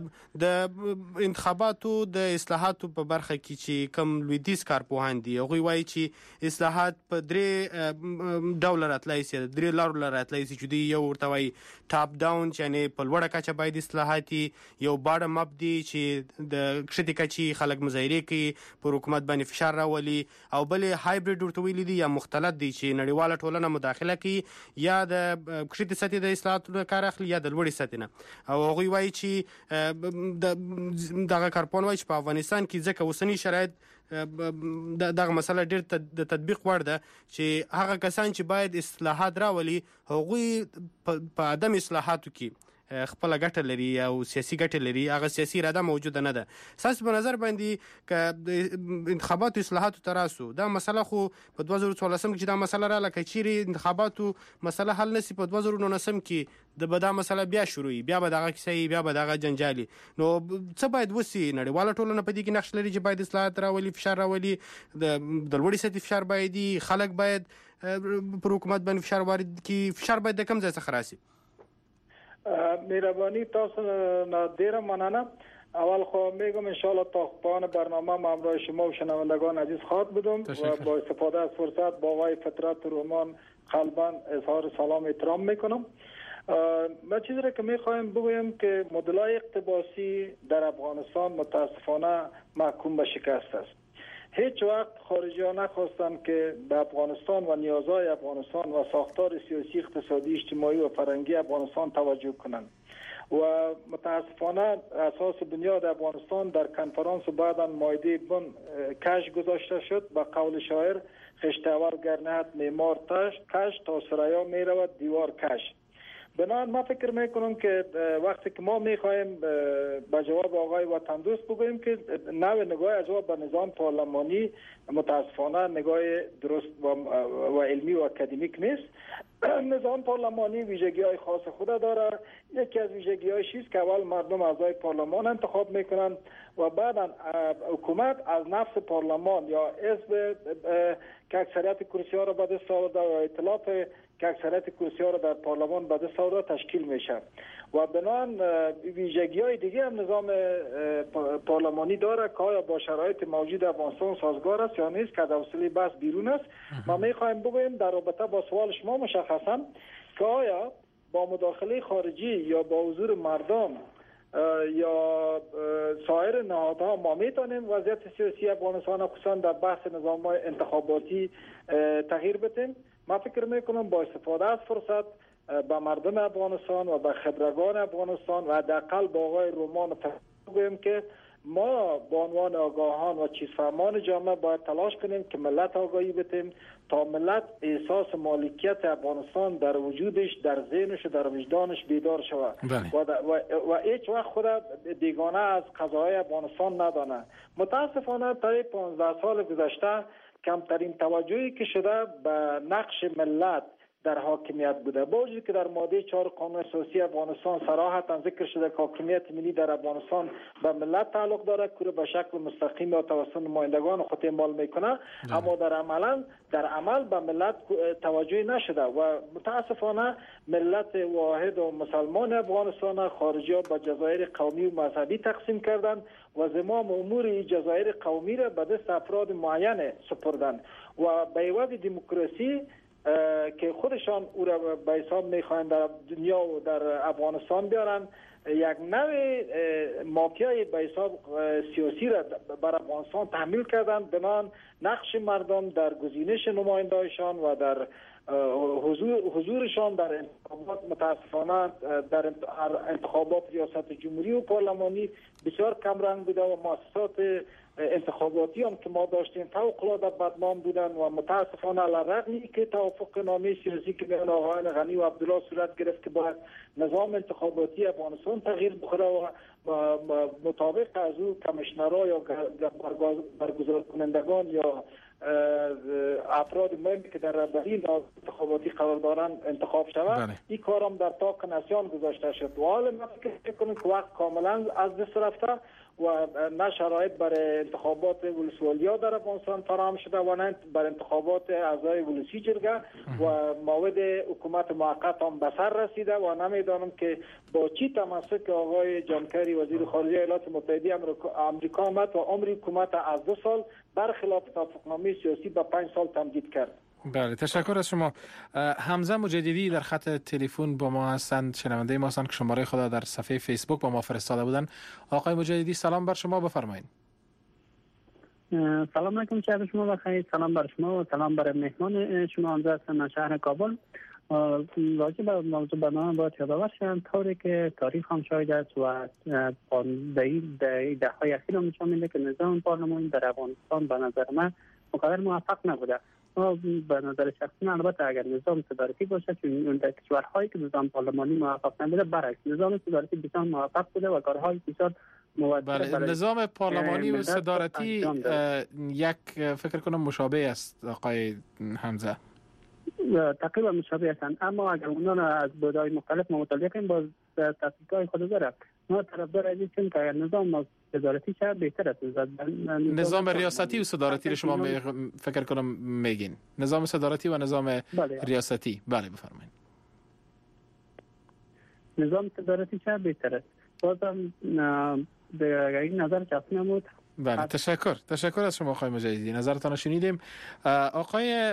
د انتخاباتو د اصلاحاتو په برخه کې چې کوم لویدیځ کارپوهان دي هغوی وایي چې اصلاحات په درې ډوله راتلی شي، درې لارو له راتلی شي چې دوی یو ورته وایي ټاپ ډاون چې یعنې په لوړه کچه باید اصلاحات وي، یو باډم اپ دی چې د کښتې کچې خلک مظاهرې کوي پر حکومت باندې فشار راولي، او بلې هایبریډ ورته ویلي دي یا مختلط دی چې نړیواله ټولنه مداخله کوي یا د کښتې سطحې د اصلاحاتو کار اخلي یا د لوړې سطحې نه. او هغوی وایي چې دغه کارپوهان وایي چې په افغانستان کې ځکه اوسني شرایط دغه مسله ډېر د تطبیق وړ ده چې هغه کسان چې باید اصلاحات راولي هغوی په عدم اصلاحاتو کې خپله ګټه لري او سیاسي ګټه لري، هغه سیاسي اراده موجوده نه ده. ستاسو په نظر باندې که د انتخاباتو اصلاحاتو ته راسو، دا مسله خو په دوه زره څوارلسم کې چې دا مسله راغله که چیرې انتخاباتو مسله حل نشي په دوه زره نولسم کې د به دا مسله بیا شروع وي، بیا به دغه کیسه وي، بیا به دغه جنجال وي. نو څه باید وسي؟ نړیواله ټولنه په دې کې نقش لري چې باید اصلاحات راولي، فشار راولي، د لوړې سطحې فشار باید وي، خلک باید پر حکومت باندې فشار وارد کړي. فشار باید د کوم ځای څخه راسي؟ مهربانی تاسو نه ډیره مننه. اول خو میگم ان شاء الله تا پایان برنامه ما همراه شما و شنوندگان عزیز خواهد بودم و با استفاده از فرصت با آقای فطرت رومان قلبا اظهار سلام احترام میکنم. ما چیزی را که میخوایم بگویم که مدل‌های اقتباسی در افغانستان متاسفانه محکوم به شکست است. هیچ وقت خارجی ها نخواستند که به افغانستان و نیازهای افغانستان و ساختار سیاسی اقتصادی اجتماعی و فرهنگی افغانستان توجه کنند و متاسفانه اساس بنیاد افغانستان در کنفرانس و بعدا مایده بن کش گذاشته شد. به قول شاعر خشتور گرنهت معمار تش کش تا سریا می رود دیوار کش. بنابراین ما فکر میکنم که وقتی که ما میخوایم به جواب آقای وطن دوست بگوییم که نوع نگاه از به نظام پارلمانی متاسفانه نگاه درست و علمی و اکادمیک نیست. نظام پارلمانی ویژگی های خاص خود داره. یکی از ویژگی هایش است که اول مردم اعضای پارلمان انتخاب میکنند و بعدا حکومت از نفس پارلمان یا حزب که اکثریت کرسی ها را به دست آورده و ائتلاف که اکثریت کرسی ها را در پارلمان به دست آورده تشکیل میشه و بنابراین ویژگی های دیگه هم نظام پارلمانی داره که آیا با شرایط موجود افغانستان سازگار است یا نیست که از حوصله بحث بیرون است. ما میخوایم بگوییم در رابطه با سوال شما مشخصا که آیا با مداخله خارجی یا با حضور مردم یا سایر نهادها ما میتونیم وضعیت سیاسی افغانستان خصوصا در بحث نظام انتخاباتی تغییر بدیم. ما فکر میکنم با استفاده از فرصت به مردم افغانستان و به خبرگان افغانستان و حداقل با آقای رومان بگوییم که ما به عنوان آگاهان و چیزفهمان جامعه باید تلاش کنیم که ملت آگاهی بدیم تا ملت احساس مالکیت افغانستان در وجودش، در ذهنش و در وجدانش بیدار شود و, و, و هیچ وقت خود بیگانه از قضاهای افغانستان ندانه. متاسفانه طی پانزده سال گذشته کمترین توجهی که شده به نقش ملت در حاکمیت بوده، با وجودی که در ماده چهار قانون اساسی افغانستان صراحتا ذکر شده که حاکمیت ملی در افغانستان به ملت تعلق داره که به شکل مستقیم یا توسط نمایندگان خود اعمال میکنه، اما در عملا در عمل به ملت توجه نشده و متاسفانه ملت واحد و مسلمان افغانستان خارجی ها به جزایر قومی و مذهبی تقسیم کردند و زمام امور این جزایر قومی را به دست افراد معین سپردند و به عوض دموکراسی که خودشان او را به حساب میخواهند در دنیا و در افغانستان بیارن، یک نوع مافیای به حساب سیاسی را بر افغانستان تحمیل کردن. بنان نقش مردم در گزینش نمایندهایشان و در حضور حضورشان در انتخابات متاسفانه در انتخابات ریاست جمهوری و پارلمانی بسیار کم رنگ بوده و مؤسسات انتخاباتی هم که ما داشتیم فوق العاده بدنام بودن و متاسفانه علیرغم که توافق نامه سیاسی که بین آقایان غنی و عبدالله صورت گرفت که باید نظام انتخاباتی افغانستان تغییر بخوره و مطابق از او کمیشنرها یا برگزار کنندگان یا افراد مهمی که در رهبری انتخاباتی قرار دارند انتخاب شود، این کارم در طاق نسیان گذاشته شد و حال ما فکر کنیم که وقت کاملا از دست رفته و نه شرایط برای انتخابات ولسوالی‌ها در افغانستان فراهم شده و نه برای انتخابات اعضای ولسی جرگه و موعد حکومت موقت هم به سر رسیده و نمیدانم که با چی تمسک آقای جان کری وزیر خارجه ایالات متحده آمریکا آمد و عمر حکومت از دو سال برخلاف توافقنامه سیاسی به پنج سال تمدید کرد. بله، تشکر از شما. حمزه مجددی در خط تلفن با ما هستند، شنونده ما هستند که شماره خود در صفحه فیسبوک با ما فرستاده بودن. آقای مجددی سلام بر شما، بفرمایید. سلام علیکم، شب شما بخیر. سلام بر شما و سلام بر مهمان شما. حمزه هستم از شهر کابل. راجع به موضوع برنامه باید یادآور شدم طوری که تاریخ هم شاهد است و در دههای اخیر هم نشان میده که نظام پارلمانی در افغانستان به نظر من مقدر موفق نبوده. به نظر شخصی البته اگر نظام صدارتی باشه، چون در کشورهایی که نظام پارلمانی موفق نبوده برعکس نظام صدارتی بسیار موفق بوده و کارهای بسیار موثر. بله، نظام پارلمانی و صدارتی یک فکر کنم مشابه است آقای حمزه. تقریبا مشابه هستند، اما اگر اونا را از بودهای مختلف مطالعه کنیم باز تفکیک‌های خود داره. ما طرفدار هستیم که اگر نظام صدارتی شد بهتر است. نظام ریاستی و صدارتی رو شما فکر کنم میگین. نظام صدارتی و نظام بله. ریاستی. بله بفرمایید. نظام صدارتی شد بهتر است. بازم به این نظر شخصی نمود. بله، تشکر. تشکر از شما آقای مجددی. نظرتان رو شنیدیم. آقای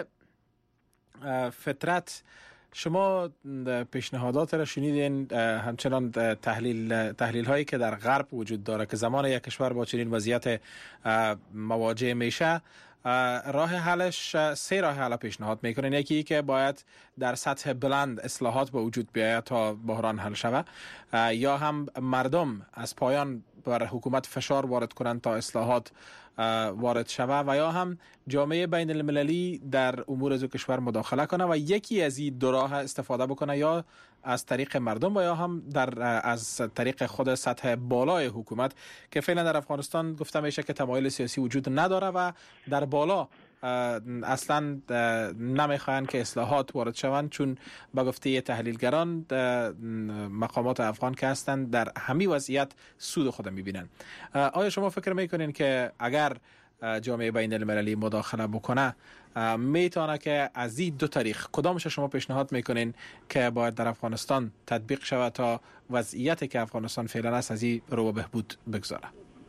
فطرت، شما پیشنهادات را شنیدین، همچنان تحلیل تحلیل هایی که در غرب وجود داره که زمان یک کشور با چنین وضعیت مواجه میشه، راه حلش سه راه حل پیشنهاد میکنین. یکی که باید در سطح بلند اصلاحات به وجود بیاید تا بحران حل شود، یا هم مردم از پایان بر حکومت فشار وارد کنند تا اصلاحات وارد شود، و یا هم جامعه بین المللی در امور از کشور مداخله کنه و یکی از این دو راه استفاده بکنه، یا از طریق مردم و یا هم در از طریق خود سطح بالای حکومت که فعلا در افغانستان گفته میشه که تمایل سیاسی وجود نداره و در بالا اصلا نمیخواین که اصلاحات وارد شوند، چون با گفته تحلیلگران مقامات افغان که هستند در همین وضعیت سود خود میبینن. آیا شما فکر میکنین که اگر جامعه بین المللی مداخله بکنه میتونه که از این دو طریق کدامش شما پیشنهاد میکنین که باید در افغانستان تطبیق شود تا وضعیتی که افغانستان فعلا است از این رو بهبود بگذاره؟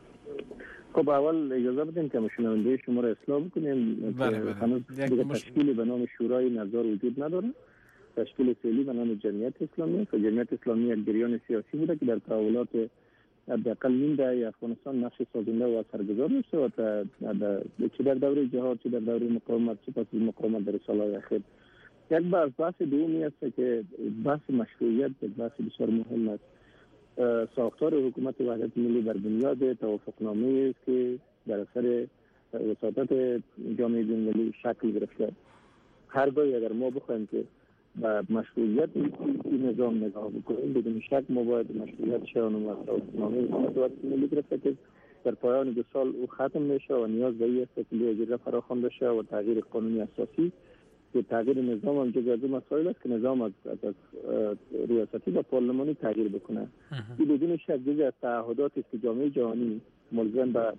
خب اول اجازه بدین که شنونده شما را اصلاح بکنیم. بله بله. هنوز تشکیل به نام شورای نظار وجود نداره. تشکیل فعلی به نام جمعیت اسلامی است. جمعیت اسلامی یک جریان سیاسی بوده که در تحولات حداقل نیم دهه افغانستان نقش سازنده و اثرگذار داشته و چه در دوره جهاد چه در دوره مقاومت چه پس از مقاومت در سالهای اخیر. یک بحث بحث دومی است که بحث مشروعیت یک بحث بسیار مهم است. ساختار حکومت وحدت ملی بر بنیاد توافقنامه است که در اثر وساطت جامعه بین‌المللی شکل گرفته. هرگاه اگر ما بخوایم که با مشروعیت این نظام نگاه بکنیم، بدون شک ما باید مشروعیت شانون و توافقنامه حکومت وحدت ملی گرفته که در پایان دو سال او ختم میشه و نیاز به این است که اجرا فراخوانده شه و تغییر قانونی اساسی که تغییر نظام هم جز از اون مسائل است که نظام از, از ریاستی و پارلمانی تغییر بکنه. این بدون شک جز از تعهداتی است که جامعه جهانی ملزم به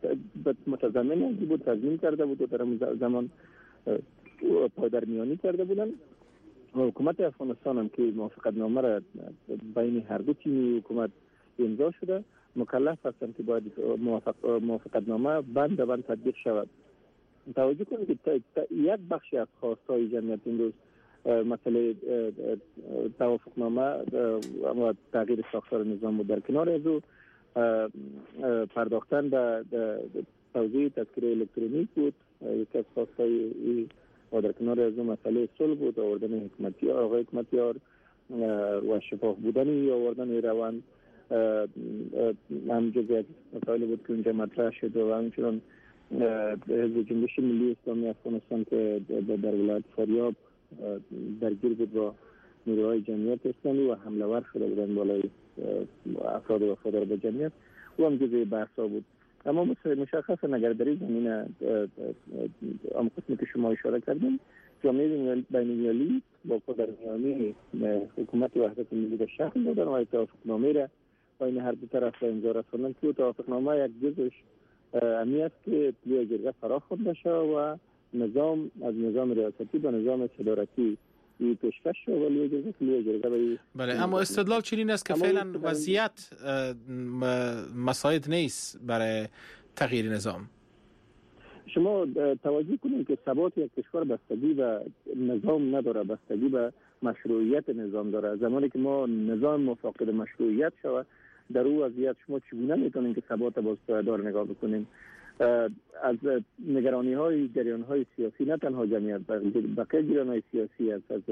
متضمن از بود تضمین کرده بود و در زمان پایدرمیانی کرده بودن. و حکومت افغانستان هم که موافقتنامه را بین هر دو تیم حکومت امضا شده مکلف هستند که باید موافقتنامه بند به بند تطبیق شود. توجه کنید که یک بخشی از خواستهای جمعیت امروز مسئله توافقنامه و تغییر ساختار نظام بود. در کنار از او پرداختن به توزیع تذکره الکترونیک بود، یکی از خواستهای و در کنار از او مسئله صلح بود، آوردن حکمتیار آقای حکمتیار و شفاف بودن آوردن روند هم جزء مسائل بود که اونجا مطرح شد و همچنان حزب جنبش ملی اسلامی افغانستان که در ولایت فاریاب درگیر بود با نیروهای جمعیت اسلامی و حمله ور شده بودن بالای افراد وفادار به جمعیت و هم جزء بحثا بود. اما مشخصا اگر در این زمینه اما قسمی که شما اشاره کردیم جامعه بین‌المللی با قدرت‌نیامی حکومت وحدت ملی به شکل دادن و توافقنامه را بین هر دو طرف را امضا رساندن که توافقنامه یک جزش امی است که لیای جرگه فرا خوانده شود و نظام از نظام ریاستی به نظام صدارتی این پیشکش شد و لیای جرگه لیای جرگه به بله. اما استدلال چنین است که فعلا وضعیت مساعد نیست برای تغییر نظام. شما توجه کنید که ثبات یک کشور بستگی به نظام نداره، بستگی به مشروعیت نظام داره. زمانی که ما نظام فاقد مشروعیت شود در اون وضعیت شما چگونه میتونید که ثبات باز پایدار نگاه بکنید؟ از نگرانی های جریان های سیاسی نه تنها جمعیت بقیه جریان های سیاسی است. از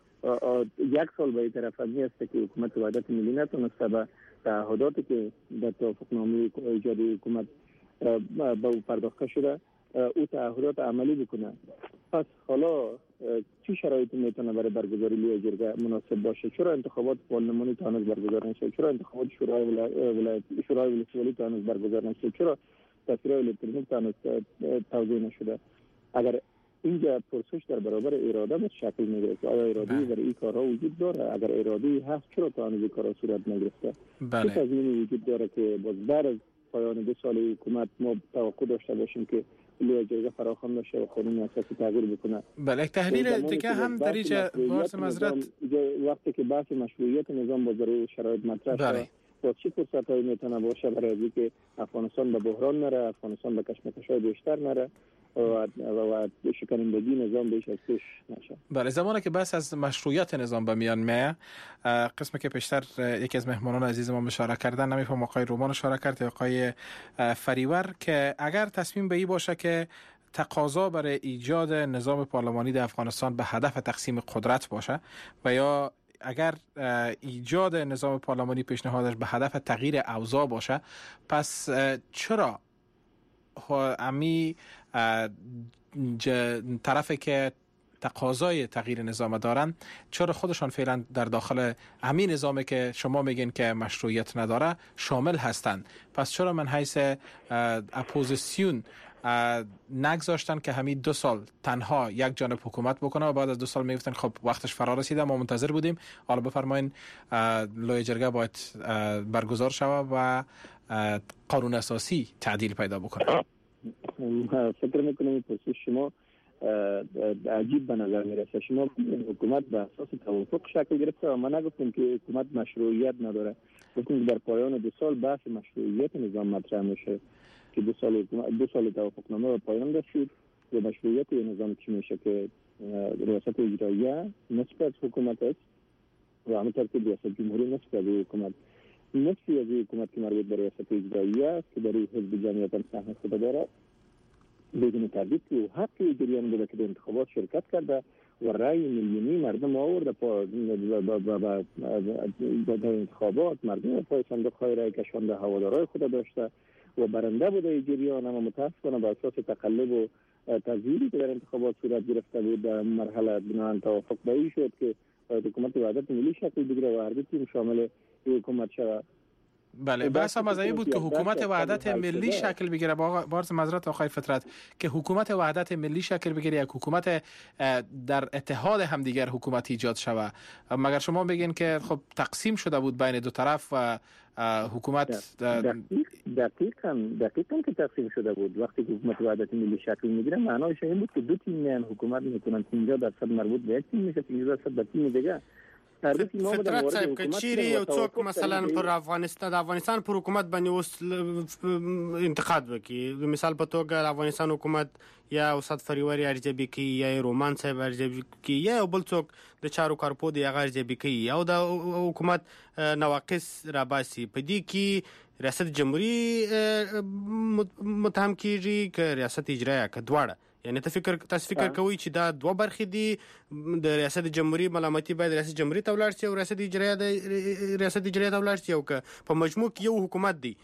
یک سال به این طرف همی است که حکومت وحدت ملی نتونسته به تعهداتی که در توافقنامه ایجاد حکومت به او پرداخته شده او تعهدات عملی بکنه. پس حالا چه شرایطی میتونه برای برگزاری لیای جرگه مناسب باشه؟ چرا انتخابات پارلمانی تا هنوز برگزار نشده؟ چرا انتخابات شورای ولایت شورای ولسوالی تا هنوز برگزار نشده؟ چرا تصویر الکترونیک تا هنوز توضیح نشده؟ اگر اینجا پرسش در برابر اراده به شکل میگیره، آیا اراده‌ای در این کارها وجود داره؟ اگر اراده‌ای هست چرا تا هنوز کارها صورت نگرفته؟ بله. چه تضمینی وجود داره که باز بعد از پایان دو سال حکومت ما توقع داشته باشیم که لیای جرگه فراخوان بشه و قانون اساسی تغییر بکنه؟ بله. تحلیل دیگه هم در اینجا بارس مزرعت وقتی که بحث مشروعیت نظام با ضرور شرایط مطرح بله. با چه فرصتایی میتونه باشه برای اینکه افغانستان به بحران نره، افغانستان به کشمکش‌های بیشتر نره و و شکنندگی نظام بیش از پیش نشه؟ بله. زمانی که بحث از مشروعیت نظام به میان میاد، قسمی که پیشتر یکی از مهمانان عزیز ما اشاره کردن، نمیفهم آقای رومان اشاره کرد یا آقای فریور، که اگر تصمیم به این باشه که تقاضا برای ایجاد نظام پارلمانی در افغانستان به هدف تقسیم قدرت باشه و یا اگر ایجاد نظام پارلمانی پیشنهادش به هدف تغییر اوضاع باشه، پس چرا امی طرفی که تقاضای تغییر نظام دارن چرا خودشان فعلا در داخل همین نظامی که شما میگین که مشروعیت نداره شامل هستند؟ پس چرا من حیث اپوزیسیون نگذاشتن که همین دو سال تنها یک جانب حکومت بکنه و بعد از دو سال میگفتن خب وقتش فرا رسیده، ما منتظر بودیم، حالا بفرمایین لیای جرگه باید برگزار شود و قانون اساسی تعدیل پیدا بکنه؟ فکر میکنم پرسش شما عجیب به نظر میرسه. شما حکومت به اساس توافق شکل گرفته و من نگفتم که حکومت مشروعیت نداره، گفتم در پایان دو سال بحث مشروعیت نظام مطرح میشه که دو سال دو سال توافقنامه به پایان رسید و مشروعیت نظام چی میشه که ریاست اجراییه نصف از حکومت است و همین ترتیب ریاست جمهوری نصف از حکومت. نصفی از حکومت که مربوط به ریاست اجراییه است که در حزب جمعیت هم سهم خود داره بدون تردید که حق جریان بوده که در انتخابات شرکت کرده و رأی میلیونی مردم آورده پا در انتخابات، مردم پای صندوق های رأی کشانده، هوادارای خود داشته و برنده بوده جریان. اما متاسفانه به اساس تقلب و تزویری که در انتخابات صورت گرفته بود در مرحله بنان توافق به این شد که حکومت وحدت ملی شکل بگیره و هر دو تیم شامل حکومت شود. بله. بحث هم از این بود که حکومت وحدت ملی شکل بگیره. با بارز معذرت آقای فطرت، که حکومت وحدت ملی شکل بگیره یک حکومت در اتحاد همدیگر حکومت ایجاد شوه. مگر شما بگین که خب تقسیم شده بود بین دو طرف و حکومت دقیقاً دقیقاً که تقسیم شده بود. وقتی که حکومت وحدت ملی شکل میگیره معناش این بود که دو تیم میان حکومت میکنن، پنجاه درصد مربوط به یک تیم میشه، پنجاه درصد به تیم دیگه. فطرت صاحب که چیری یو څوک مثلا پر افغانستان د افغانستان پر حکومت باندې اوس انتقاد وکي، مثال په توګه افغانستان حکومت یا استاد فریوري ارجبي کی یا رومان صاحب ارجبي کی یا بل څوک د چارو کارپو دی هغه ارجبي کی یا د حکومت نواقص را باسي په دې کې ریاست جمهوریت متهم کیږي که ریاست اجرایه که دواړه یعنی ته فکر تاسو فکر کوئ چې دا دوه برخې دي د ریاست جمهوریت ملامتي باید ریاست جمهوریت ته ولاړ شي او ریاست اجرایه د ریاست اجرایه ته ولاړ شي او که په مجموع کې یو حکومت دی؟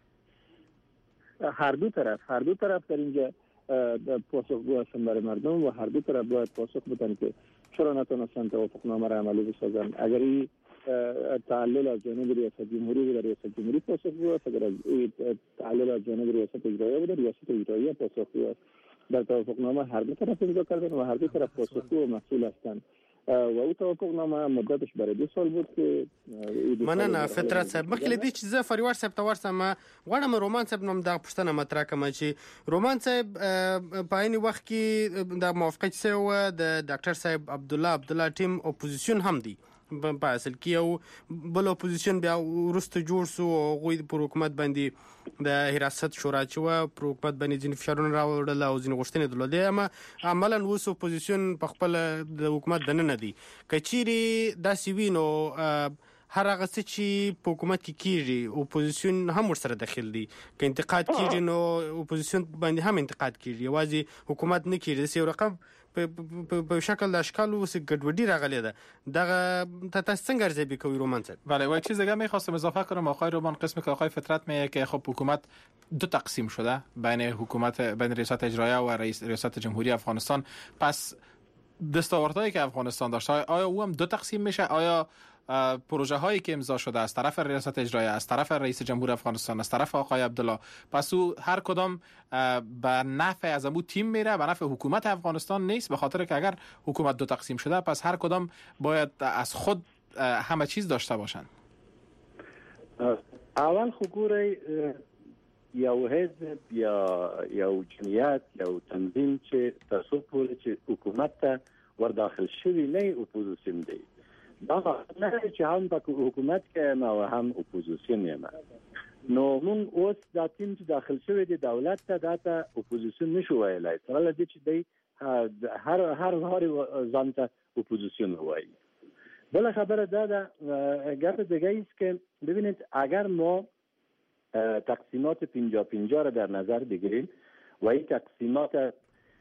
هر دو طرف هر دو طرف در اینجا پاسخگو هستن برای مردم و هر دو طرف باید پاسخ بدن که چرا نتونستن توافقنامه را عملی بسازن. اگر این تعلل از جانب ریاست جمهوری بود ریاست جمهوری پاسخگو است، اگر تعلل از جانب ریاست اجراییه بود ریاست اجراییه پاسخگو است. در توافقنامه هر دو طرف امضا کردن و هر دو طرف پاسخگو و مسئول هستند و او توافقنامه مدتش برای دو سال بود که مننه فطرت صاحب. مخکې له دې چې زه فریوار صاحب ته ورسم غواړم رومان صاحب نوم دغه پوښتنه مطرح کړم چې رومان صاحب په عین وخت کې د موافقت سره د ډاکټر صاحب عبدالله عبدالله ټیم اپوزیسیون هم دی په اصل کې یو بل اپوزیسیون بیا ورسته جوړ سو او غوی پر حکومت باندې د حراست شورا چې و پر حکومت باندې ځین فشارونه راوړل او ځین غوښتنې درلودې، اما عملاً اوس اپوزیسیون په خپل د حکومت دننه دی. کچيري داسې وینو هر هغه څه چې په حکومت کې کیږي اپوزیسیون هم ورسره داخل دي، که انتقاد کیږي نو اپوزیسیون باندې هم انتقاد کیږي، یوازې حکومت نه کیږي. یو رقم په شکل د اشکال و گډوډی راغلی ده. دغه تاسو څنګه ارزیابی کوئ رومان صاحب؟ بله و یک چیز دیگه می‌خواستم اضافه کنم. آقای رومان قسمی که آقای فطرت میگه که خب حکومت دو تقسیم شده بین حکومت بین ریاست اجراییه و رئیس ریاست جمهوری افغانستان. پس دستاوردهایی که افغانستان داشته آیا او هم دو تقسیم میشه؟ آیا پروژه هایی که امضا شده از طرف ریاست اجراییه، از طرف رئیس جمهور افغانستان، از طرف آقای عبدالله، پس او هر کدام به نفع از امو تیم میره، به نفع حکومت افغانستان نیست؟ به خاطر که اگر حکومت دو تقسیم شده پس هر کدام باید از خود همه چیز داشته باشند. اول خگوره یو حزب یا یو جمعیت یا تنظیم چې تاسو پورې چې حکومت ته ور داخل شوی نه اپوزیسیون دی. دا نه چې هم په حکومت کې ما هم اپوزیسیون یم. نو مون اوس دا تیم چې داخل شوی دی دولت ته داته اپوزیسیون نشو ویلای. سره لدی چې دی هر هر هر ځان ته اپوزیسیون وایي. بل خبره دا ده گپ دیگه است که ببینید اگر ما تقسیمات پنجاه پنجاه را در نظر بگیریم و این تقسیمات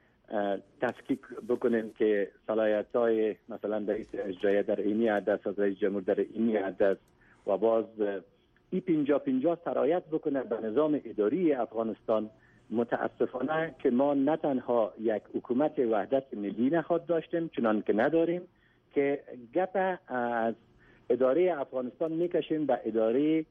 تفکیک بکنیم که صلاحیت‌های مثلا رئیس اجراییه در اینی عدد است، رئیس جمهور در اینی عدد و باز این پنجاه پنجاه سرایت بکنه به نظام اداری افغانستان، متاسفانه که ما نه تنها یک حکومت وحدت ملی نخواهد داشتیم چنان که نداریم که گپ از اداره افغانستان میکشیم به اداره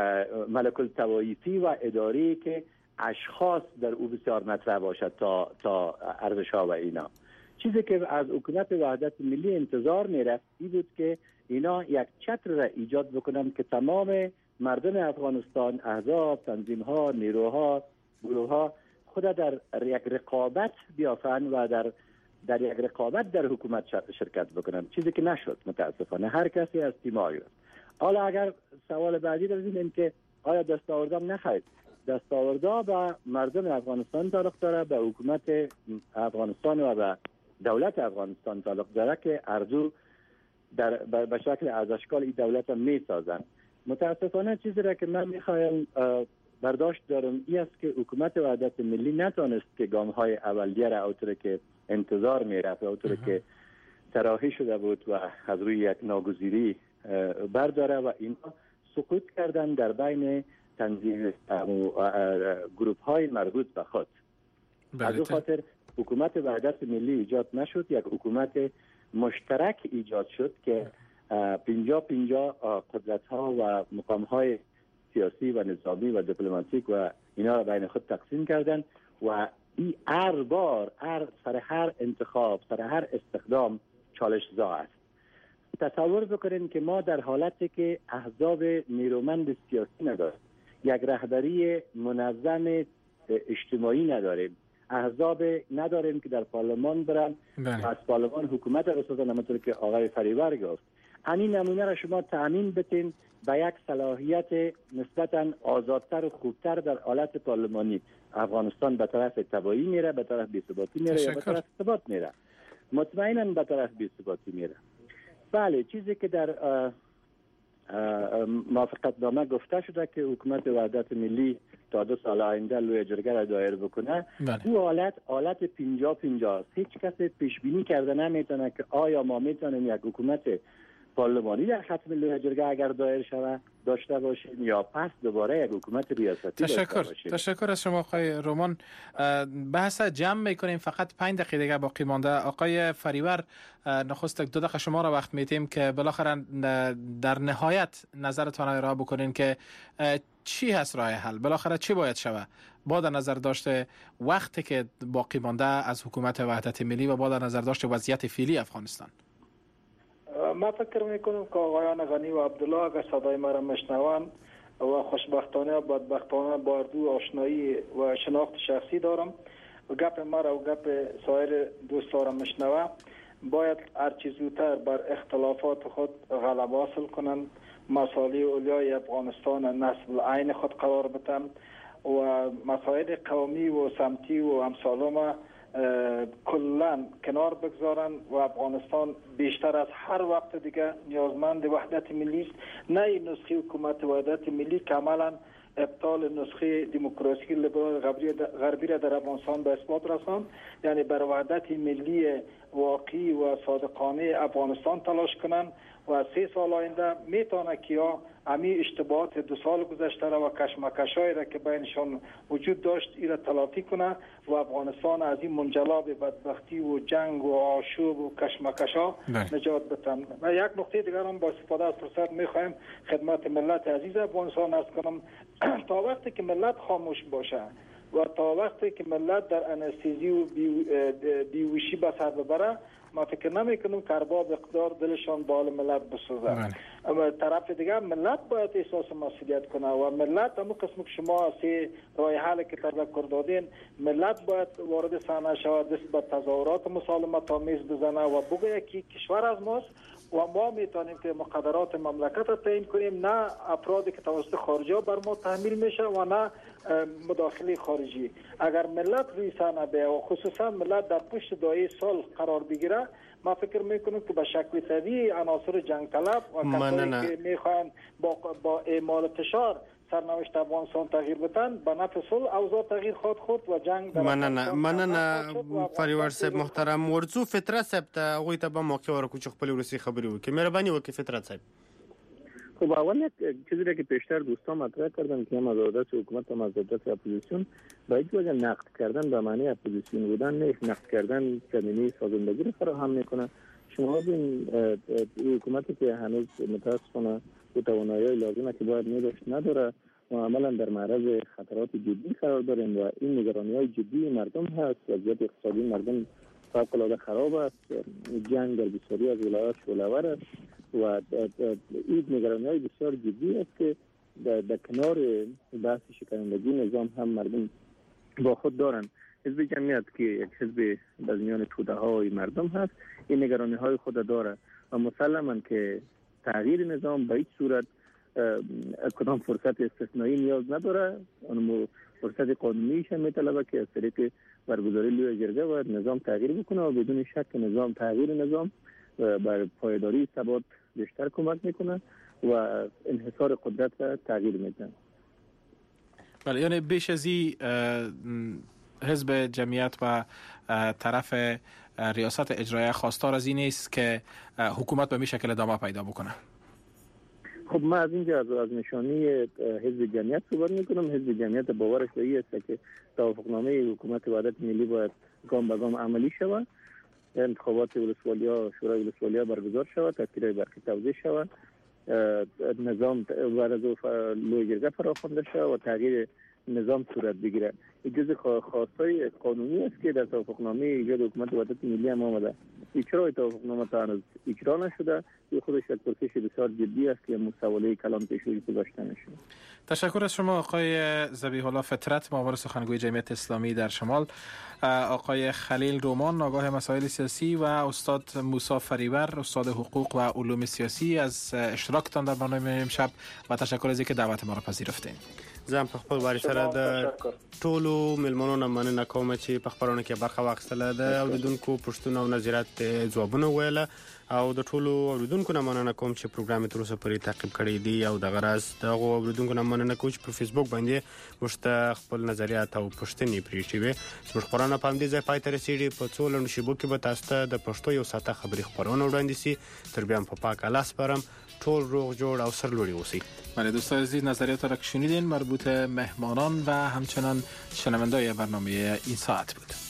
ملک الطوایفی و اداره که اشخاص در او بسیار مطرح باشد تا تا ارزش‌ها و اینا. چیزی که از حکومت وحدت ملی انتظار میرفت این بود که اینا یک چتر را ایجاد بکنن که تمام مردم افغانستان، احزاب، تنظیم‌ها، نیروها، گروه‌ها خود در یک رقابت بیافن و در در یک رقابت در حکومت شرکت بکنن، چیزی که نشد متاسفانه. هر کسی از تیم‌ها است. حالا اگر سوال بعدی رو ببینیم که آیا دستاوردام نخواهید، دستاوردها به مردم افغانستان تعلق داره، به حکومت افغانستان و به دولت افغانستان تعلق داره که ارزو در به شکل از اشکال این دولت می سازن. متاسفانه چیزی را که من میخوایم برداشت دارم این است که حکومت وحدت ملی نتونست که گام های اولیه را اونطور که انتظار میرفت، اونطور که طراحی شده بود و از روی یک ناگزیری برداره و اینا سقوط کردن در بین تنظیم گروپ های مربوط به خود. از اون خاطر حکومت وحدت ملی ایجاد نشد، یک حکومت مشترک ایجاد شد که پنجاه پنجاه قدرت ها و مقام های سیاسی و نظامی و دیپلماتیک و اینا را بین خود تقسیم کردن و این هر بار هر سر هر انتخاب سر هر استخدام چالش زا است. تصور بکنین که ما در حالتی که احزاب نیرومند سیاسی نداریم، یک رهبری منظم اجتماعی نداریم، احزاب نداریم که در پارلمان برن و از پارلمان حکومت را بسازن، همونطور که آقای فریور گفت. همین نمونه را شما تأمین بتین به یک صلاحیت نسبتاً آزادتر و خوبتر در حالت پارلمانی. افغانستان به طرف تباهی میره، به طرف بی‌ثباتی میره یا به طرف ثبات میره؟ مطمئناً به طرف بی‌ثباتی میره. بله، چیزی که در موافقت نامه گفته شده که حکومت وحدت ملی تا دو سال آینده لوی جرگه را دایر بکنه. او حالت حالت پنجاه پنجاه است. هیچ کس پیش بینی کرده نمیتونه که آیا ما میتونیم یک حکومت پارلمانی در ختم لوی جرگه اگر دایر شود داشته باشیم یا پس دوباره یک حکومت ریاستی تشکر. داشته باشیم. تشکر از شما آقای رومان. بحث جمع میکنیم، فقط پنج دقیقه دیگه باقی مانده. آقای فریور، نخست دو دقیقه شما را وقت میتیم که بالاخره در نهایت نظرتان را ارائه بکنین که چی هست راه حل، بالاخره چی باید شود با در نظر داشته وقتی که باقی مانده از حکومت وحدت ملی و با در نظر داشته وضعیت فعلی افغانستان. ما فکر میکنم که آقایان غنی و عبدالله اگر صدای ما را میشنوند و خوشبختانه و بدبختانه با اردو آشنایی و شناخت شخصی دارم و گپ ما را و گپ سایر دوستا را میشنوه، باید هر چیز زودتر بر اختلافات خود غلبه حاصل کنند، مسائل اولیای افغانستان نسل عین خود قرار بدن و مسائل قومی و سمتی و امثال ما کلن کنار بگذارن و افغانستان بیشتر از هر وقت دیگه نیازمند وحدت ملی است. نه این نسخه حکومت وحدت ملی که عملا ابطال نسخه دموکراسی لیبرال غربی را در افغانستان به اثبات رساند، یعنی بر وحدت ملی واقعی و صادقانه افغانستان تلاش کنند و سه سال آینده میتونه که یا امی اشتباهات دو سال گذشته را و کشمکشایی را که بینشان وجود داشت ایرا تلافی کنه و افغانستان از این منجلاب بدبختی و جنگ و آشوب و کشمکشا نجات بدن. و یک نکته دیگر هم با استفاده از فرصت میخوایم خدمت ملت عزیز افغانستان عرض کنم تا وقتی که ملت خاموش باشه و تا وقتی که ملت در انستیزی و بیوشی به سر ببره، ما فکر نمی کنم که ارباب اقتدار دلشان بال ملت بسوزه. اما طرف دیگه ملت باید احساس مسئولیت کنه و ملت همون قسم که شما سی راه حل که تذکر دادین، ملت باید وارد صحنه شود، دست به تظاهرات مسالمت آمیز بزنه و بگه که کشور از ماست و ما میتونیم که مقدرات مملکت را تعیین کنیم، نه افرادی که توسط خارجی بر ما تحمیل میشه و نه مداخله خارجی. اگر ملت روی صحنه بیاید و خصوصا ملت در پشت دایره صلح قرار بگیره، ما فکر میکنم که به شکل طبیعی عناصر جنگ طلب و کسایی که میخوان با با اعمال فشار سرنوشت افغانستان تغییر بدن به نفع صلح اوضاع تغییر خواهد خورد و جنگ در مننه مننه فریور صاحب محترم. ورزو فطرت صاحب ته هغوی ته به موقع ورکو چې خپل ورسي خبرې وکړي. مهرباني وکړئ فطرت صاحب. خب اول یک چیزی را که پیشتر دوستان مطرح کردن که هم از عادت حکومت هم از عادت اپوزیسیون باید وجه نقد کردن به معنی اپوزیسیون بودن نیست، نقد کردن کلمه سازندگی رو فراهم میکنه. شما ببین حکومتی که هنوز متاسفانه و توانایی لازمه که باید میداشت نداره و عملا در معرض خطرات جدی قرار داریم و این نگرانی‌های جدی مردم هست. وضعیت اقتصادی مردم فوق‌العاده خراب است، جنگ در بسیاری از ولایات شعله‌ور است و این نگرانی‌های بسیار جدی است که در, در کنار بحث شکنندگی نظام هم مردم با خود دارن. حزب جمعیت که یک حزب از میان توده‌های مردم هست این نگرانی‌های خود داره و مسلماً که تغییر نظام به هیچ صورت کدام فرصت استثنایی نیاز نداره، اون فرصت قانونیش هم میطلبه که از طریق برگزاری لوی جرگه باید نظام تغییر بکنه و بدون شک نظام تغییر نظام بر پایداری ثبات بیشتر کمک میکنه و انحصار قدرت را تغییر میده. بله، یعنی بیش از این حزب جمعیت و طرف ریاست اجرایی خواستار از این است که حکومت به می شکل ادامه پیدا بکنه. خب ما از اینجا از نشانی حزب جمعیت صحبت میکنم. حزب جمعیت باورش به این است که توافقنامه حکومت وحدت ملی باید گام به گام عملی شود، انتخابات ولسوالی‌ها شورای ولسوالی‌ها برگزار شود، تشکیل برخی توزیع شود، نظام بعد از لوی جرگه فراخوانده شود و تغییر نظام صورت بگیرد. این جزء خواستای قانونی است که در توافقنامه ایجاد حکومت وحدت ملی هم آمده. اجرای توافقنامه تا هنوز اجرا نشده. این خودش یک پرسش بسیار جدی است که مسئله کلان پیش روی گذاشته نشده. تشکر از شما آقای ذبیح الله فطرت، مامور سخنگوی جمعیت اسلامی در شمال، آقای خلیل رومان آگاه مسائل سیاسی و استاد موسی فریور استاد حقوق و علوم سیاسی از اشتراکتان در برنامه امشب و تشکر از اینکه دعوت ما را پذیرفتین. زم په خپل واری سره د ټولو ملمنو نه مننه کوم چې په خبرونه کې برخه واخیستله، د اوریدونکو پوښتنو او نظریات ځوابونه ویله او د ټولو اوریدونکو نه مننه کوم چې پروګرام تر اوسه پورې تعقیب کړی دی او د غرض د اوریدونکو نه مننه کوم چې په فیسبوک باندې مشته خپل نظریات او پوښتنې پریښي وي زموږ خبرونه په همدې ځای پای ته رسیدي په څو لنډو شیبو کې به تاسو ته د پښتو یو ساعته خبري خبرونه وړاندې شي تر بیا په پاک الله سپارم ټول روغ جوړ او سرلوړي اوسئ. بله دوستان عزیز نظریات را که شنیدین مربوط مهمانان و همچنان شنوندای برنامه این ساعت بود.